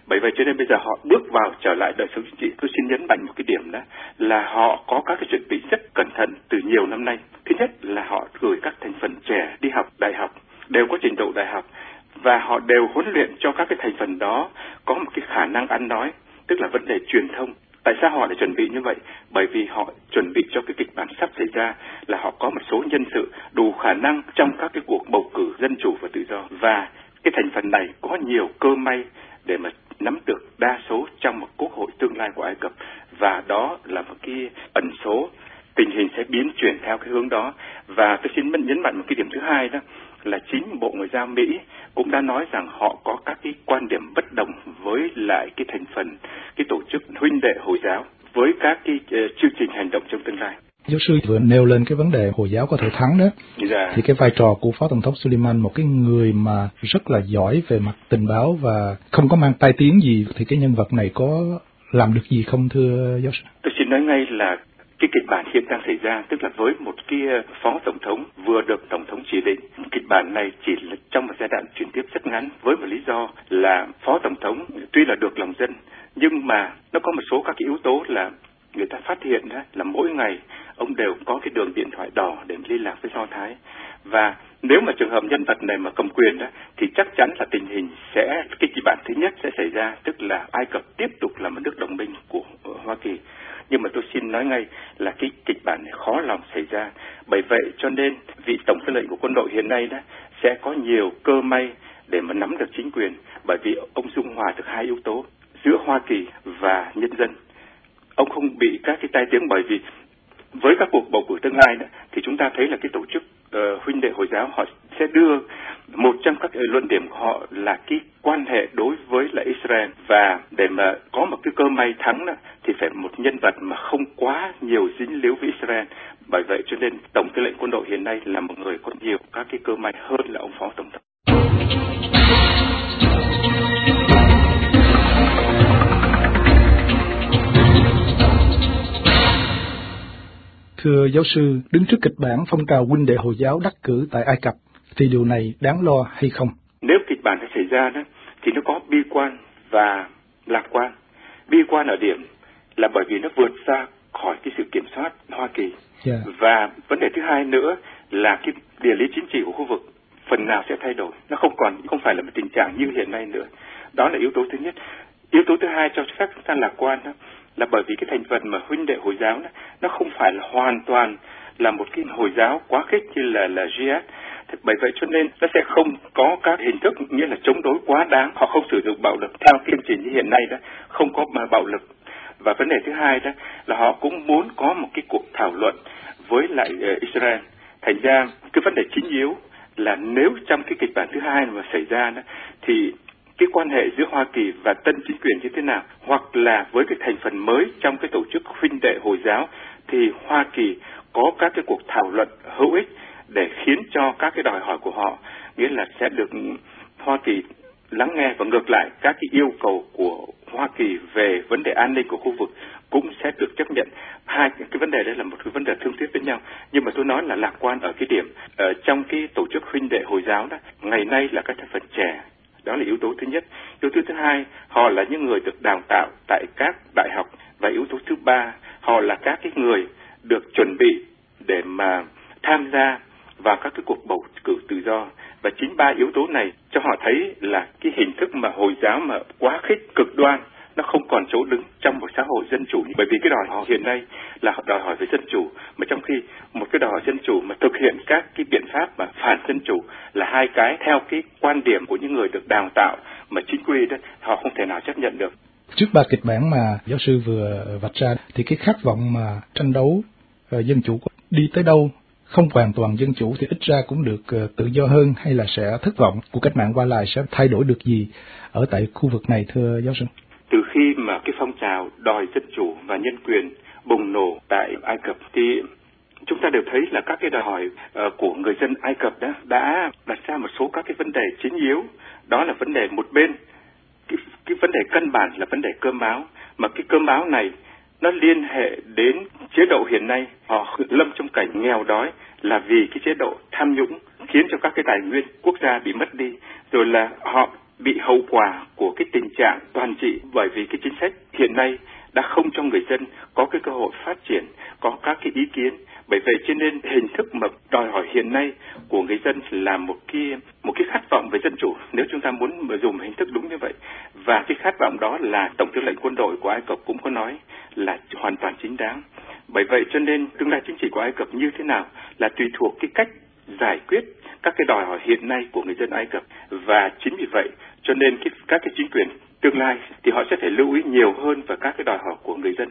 Bởi vậy cho nên bây giờ họ bước vào trở lại đời sống chính trị. Tôi xin nhấn mạnh một cái điểm đó là họ có các cái chuẩn bị rất cẩn thận từ nhiều năm nay. Thứ nhất là họ gửi các thành phần trẻ đi học đại học, đều có trình độ đại học, và họ đều huấn luyện cho các cái thành phần đó có một cái khả năng ăn nói, tức là vấn đề truyền thông. Tại sao họ lại chuẩn bị như vậy? Bởi vì họ chuẩn bị cho cái kịch bản sắp xảy ra là họ có một số nhân sự đủ khả năng trong các cái cuộc bầu cử dân chủ và tự do, và cái thành phần này có nhiều cơ may để mà nắm được đa số trong một quốc hội tương lai của Ai Cập, và đó là một cái ẩn số. Tình hình sẽ biến chuyển theo cái hướng đó. Và tôi xin nhấn mạnh một cái điểm thứ hai đó là chính Bộ Ngoại giao Mỹ cũng đã nói rằng họ có các cái quan điểm bất đồng với lại cái thành phần, cái tổ chức huynh đệ Hồi giáo với các cái uh, chương trình hành động trong tương lai. Giáo sư vừa nêu lên cái vấn đề Hồi giáo có thể thắng đó, dạ. Thì cái vai trò của Phó Tổng thống Suleiman, một cái người mà rất là giỏi về mặt tình báo và không có mang tai tiếng gì, thì cái nhân vật này có làm được gì không thưa giáo sư? Tôi xin nói ngay là cái kịch bản hiện đang xảy ra, tức là với một cái phó tổng thống vừa được tổng thống chỉ định, kịch bản này chỉ là trong một giai đoạn chuyển tiếp rất ngắn, với một lý do là phó tổng thống tuy là được lòng dân, nhưng mà nó có một số các cái yếu tố là người ta phát hiện đó là mỗi ngày ông đều có cái đường điện thoại đỏ để liên lạc với Do Thái, và nếu mà trường hợp nhân vật này mà cầm quyền đó thì chắc chắn là tình hình sẽ, cái kịch bản thứ nhất sẽ xảy ra, tức là Ai Cập tiếp tục là một nước đồng minh của Hoa Kỳ. Nhưng mà tôi xin nói ngay là cái kịch bản này khó lòng xảy ra. Bởi vậy cho nên vị tổng tư lệnh của quân đội hiện nay đó sẽ có nhiều cơ may để mà nắm được chính quyền, bởi vì ông dung hòa được hai yếu tố giữa Hoa Kỳ và nhân dân. Ông không bị các cái tai tiếng, bởi vì với các cuộc bầu cử tương lai đó, thì chúng ta thấy là cái tổ chức uh, huynh đệ Hồi giáo họ sẽ đưa một trong các luận điểm của họ là cái quan hệ đối với lại Israel, và để mà có một cái cơ may thắng đó, thì phải một nhân vật mà không quá nhiều dính líu với Israel. Bởi vậy cho nên tổng tư lệnh quân đội hiện nay là một người có nhiều các cái cơ may hơn là ông phó tổng thống. Thưa giáo sư, đứng trước kịch bản phong trào huynh đệ Hồi giáo đắc cử tại Ai Cập, thì điều này đáng lo hay không? Nếu kịch bản đã xảy ra đó, thì nó có bi quan và lạc quan. Bi quan ở điểm là bởi vì nó vượt ra khỏi cái sự kiểm soát Hoa Kỳ. Yeah. Và vấn đề thứ hai nữa là cái địa lý chính trị của khu vực phần nào sẽ thay đổi. Nó không còn, không phải là một tình trạng như hiện nay nữa. Đó là yếu tố thứ nhất. Yếu tố thứ hai cho phép chúng ta lạc quan đó, là bởi vì cái thành phần mà huynh đệ Hồi giáo đó, nó không phải là hoàn toàn là một cái Hồi giáo quá khích như là là Jihad. Bởi vậy cho nên nó sẽ không có các hình thức nghĩa là chống đối quá đáng. Họ không sử dụng bạo lực theo chương trình như hiện nay đó, không có bạo lực. Và vấn đề thứ hai đó là họ cũng muốn có một cái cuộc thảo luận với lại uh, Israel. Thành ra cái vấn đề chính yếu là nếu trong cái kịch bản thứ hai mà xảy ra đó, thì cái quan hệ giữa Hoa Kỳ và tân chính quyền như thế nào, hoặc là với cái thành phần mới trong cái tổ chức huynh đệ Hồi giáo, thì Hoa Kỳ có các cái cuộc thảo luận hữu ích để khiến cho các cái đòi hỏi của họ, nghĩa là sẽ được Hoa Kỳ lắng nghe, và ngược lại các cái yêu cầu của Hoa Kỳ về vấn đề an ninh của khu vực cũng sẽ được chấp nhận. Hai cái vấn đề đấy là một cái vấn đề thương thuyết với nhau. Nhưng mà tôi nói là lạc quan ở cái điểm ở trong cái tổ chức huynh đệ Hồi giáo đó, ngày nay là các thành phần trẻ. Đó là yếu tố thứ nhất. Yếu tố thứ hai, họ là những người được đào tạo tại các đại học. Và yếu tố thứ ba, họ là các cái người được chuẩn bị để mà tham gia vào các cái cuộc bầu cử tự do. Và chính ba yếu tố này cho họ thấy là cái hình thức mà Hồi giáo mà quá khích, cực đoan, nó không còn chỗ đứng trong một xã hội dân chủ. Bởi vì cái đòi hỏi hiện nay là đòi hỏi về dân chủ, mà trong khi một cái đòi hỏi dân chủ mà thực hiện các cái biện pháp mà phản dân chủ là hai cái theo cái quan điểm của những người được đào tạo mà chính quy đó, họ không thể nào chấp nhận được. Trước ba kịch bản mà giáo sư vừa vạch ra, thì cái khát vọng mà tranh đấu uh, dân chủ đi tới đâu, không hoàn toàn dân chủ thì ít ra cũng được uh, tự do hơn, hay là sẽ thất vọng của cách mạng qua lại sẽ thay đổi được gì ở tại khu vực này thưa giáo sư? Từ khi mà cái phong trào đòi dân chủ và nhân quyền bùng nổ tại Ai Cập thì chúng ta đều thấy là các cái đòi hỏi uh, của người dân Ai Cập đó đã đặt ra một số các cái vấn đề chính yếu. Đó là vấn đề một bên, cái, cái vấn đề căn bản là vấn đề cơm áo, mà cái cơm áo này nó liên hệ đến chế độ hiện nay. Họ lâm trong cảnh nghèo đói là vì cái chế độ tham nhũng khiến cho các cái tài nguyên quốc gia bị mất đi, rồi là họ bị hậu quả của cái tình trạng toàn trị bởi vì cái chính sách hiện nay đã không cho người dân có cái cơ hội phát triển, có các cái ý kiến. Bởi vậy cho nên hình thức mà đòi hỏi hiện nay của người dân là một cái một cái khát vọng về dân chủ, nếu chúng ta muốn mà dùng hình thức đúng như vậy. Và cái khát vọng đó là Tổng tư lệnh quân đội của Ai Cập cũng có nói là hoàn toàn chính đáng. Bởi vậy cho nên tương lai chính trị của Ai Cập như thế nào là tùy thuộc cái cách giải quyết các cái đòi hỏi hiện nay của người dân Ai Cập. Và chính vì vậy cho nên cái, các cái chính quyền tương lai thì họ sẽ phải lưu ý nhiều hơn vào các cái đòi hỏi của người dân.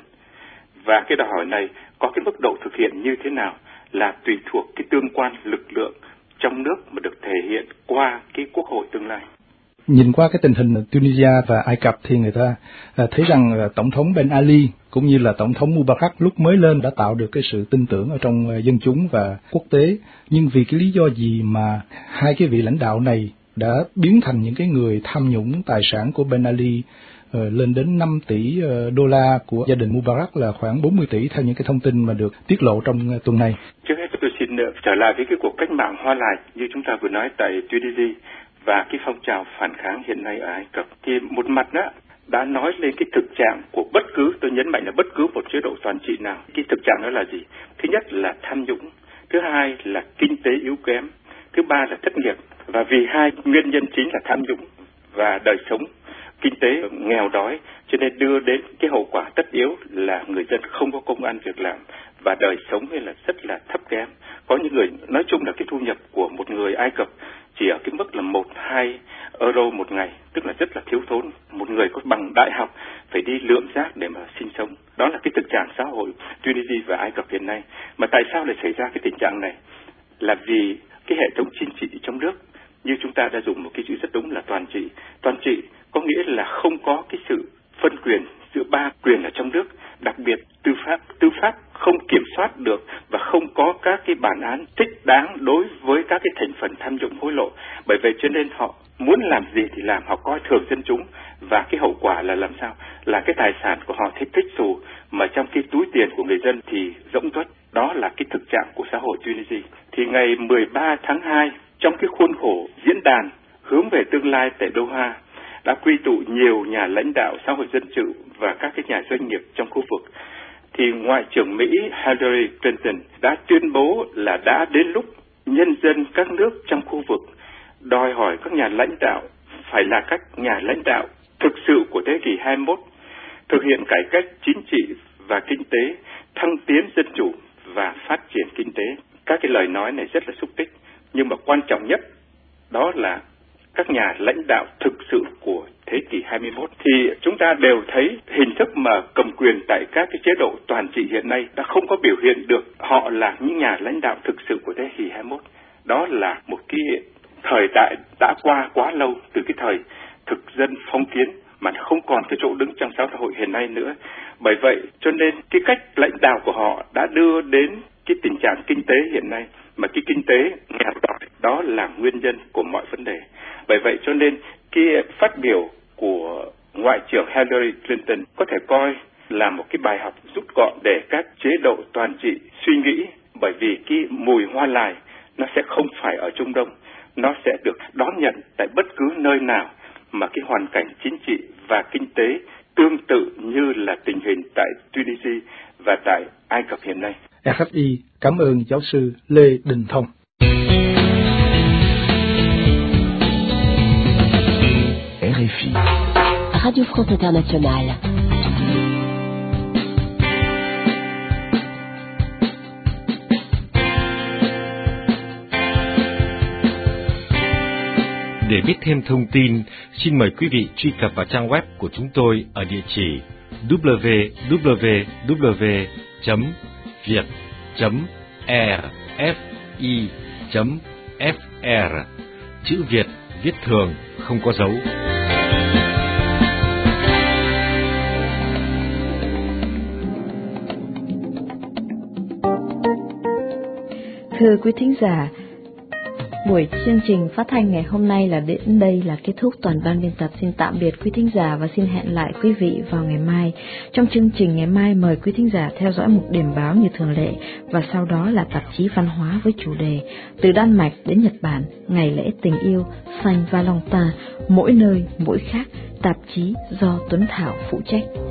Và cái đòi hỏi này có cái mức độ thực hiện như thế nào là tùy thuộc cái tương quan lực lượng trong nước mà được thể hiện qua cái quốc hội tương lai. Nhìn qua cái tình hình Tunisia và Ai Cập thì người ta thấy rằng Tổng thống Ben Ali cũng như là Tổng thống Mubarak lúc mới lên đã tạo được cái sự tin tưởng ở trong dân chúng và quốc tế. Nhưng vì cái lý do gì mà hai cái vị lãnh đạo này đã biến thành những cái người tham nhũng tài sản của Ben Ali uh, lên đến năm tỷ uh, đô la, của gia đình Mubarak là khoảng bốn mươi tỷ theo những cái thông tin mà được tiết lộ trong uh, tuần này. Trước hết tôi xin uh, trở lại với cái cuộc cách mạng Hoa Lài như chúng ta vừa nói tại Tunisia và cái phong trào phản kháng hiện nay ở Ai Cập. Thì một mặt đó đã nói lên cái thực trạng của bất cứ, tôi nhấn mạnh là bất cứ một chế độ toàn trị nào. Cái thực trạng đó là gì? Thứ nhất là tham nhũng, thứ hai là kinh tế yếu kém, thứ ba là thất nghiệp. Và vì hai nguyên nhân chính là tham nhũng và đời sống kinh tế nghèo đói, cho nên đưa đến cái hậu quả tất yếu là người dân không có công ăn việc làm và đời sống hay là rất là thấp kém. Có những người nói chung là cái thu nhập của một người Ai Cập chỉ ở cái mức là một hai euro một ngày, tức là rất là thiếu thốn. Một người có bằng đại học phải đi lượm rác để mà sinh sống. Đó là cái thực trạng xã hội Tunisia và Ai Cập hiện nay. Mà tại sao lại xảy ra cái tình trạng này? Là vì cái hệ thống chính trị trong nước, như chúng ta đã dùng một cái chữ rất đúng là toàn trị. Toàn trị có nghĩa là không có cái sự phân quyền giữa ba quyền ở trong nước, đặc biệt tư pháp. Tư pháp không kiểm soát được và không có các cái bản án thích đáng đối với các cái thành phần tham nhũng hối lộ. Bởi vậy cho nên họ muốn làm gì thì làm, họ coi thường dân chúng và cái hậu quả là làm sao? Là cái tài sản của họ thích thích xù mà trong cái túi tiền của người dân thì rỗng tuếch. Đó là cái thực trạng của xã hội Tunisia. Thì ngày mười ba tháng hai, trong cái khuôn khổ diễn đàn hướng về tương lai tại Doha, đã quy tụ nhiều nhà lãnh đạo xã hội dân sự và các cái nhà doanh nghiệp trong khu vực. Thì Ngoại trưởng Mỹ Hillary Clinton đã tuyên bố là đã đến lúc nhân dân các nước trong khu vực đòi hỏi các nhà lãnh đạo phải là các nhà lãnh đạo thực sự của thế kỷ hai mươi mốt, thực hiện cải cách chính trị và kinh tế, thăng tiến dân chủ và phát triển kinh tế. Các cái lời nói này rất là xúc tích, nhưng mà quan trọng nhất đó là các nhà lãnh đạo thực sự của thế kỷ hai mươi mốt. Thì chúng ta đều thấy hình thức mà cầm quyền tại các cái chế độ toàn trị hiện nay đã không có biểu hiện được họ là những nhà lãnh đạo thực sự của thế kỷ hai mươi mốt. Đó là một cái thời đại đã qua quá lâu, từ cái thời thực dân phong kiến mà không còn cái chỗ đứng trong xã hội hiện nay nữa. Bởi vậy cho nên cái cách lãnh đạo của họ đã đưa đến cái tình trạng kinh tế hiện nay, mà cái kinh tế nghèo đói đó là nguyên nhân của mọi vấn đề. Bởi vậy cho nên cái phát biểu của Ngoại trưởng Hillary Clinton có thể coi là một cái bài học rút gọn để các chế độ toàn trị suy nghĩ, bởi vì cái mùi hoa lài nó sẽ không phải ở Trung Đông, nó sẽ được đón nhận tại bất cứ nơi nào mà cái hoàn cảnh chính trị và kinh tế tương tự như là tình hình tại Tunisia và tại Ai Cập hiện nay. rờ ép i cảm ơn giáo sư Lê Đình Thông. R F I Radio France Internationale. Để biết thêm thông tin, xin mời quý vị truy cập vào trang web của chúng tôi ở địa chỉ w w w chấm việt chấm r f i chấm f r. Chữ Việt viết thường, không có dấu. Thưa quý thính giả, Buổi chương trình phát thanh ngày hôm nay là đến đây là kết thúc. Toàn ban biên tập xin tạm biệt quý thính giả và xin hẹn lại quý vị vào ngày mai. Trong chương trình ngày mai mời quý thính giả theo dõi một điểm báo như thường lệ và sau đó là tạp chí văn hóa với chủ đề Từ Đan Mạch đến Nhật Bản, ngày lễ tình yêu Saint Valentin, mỗi nơi mỗi khác, tạp chí do Tuấn Thảo phụ trách.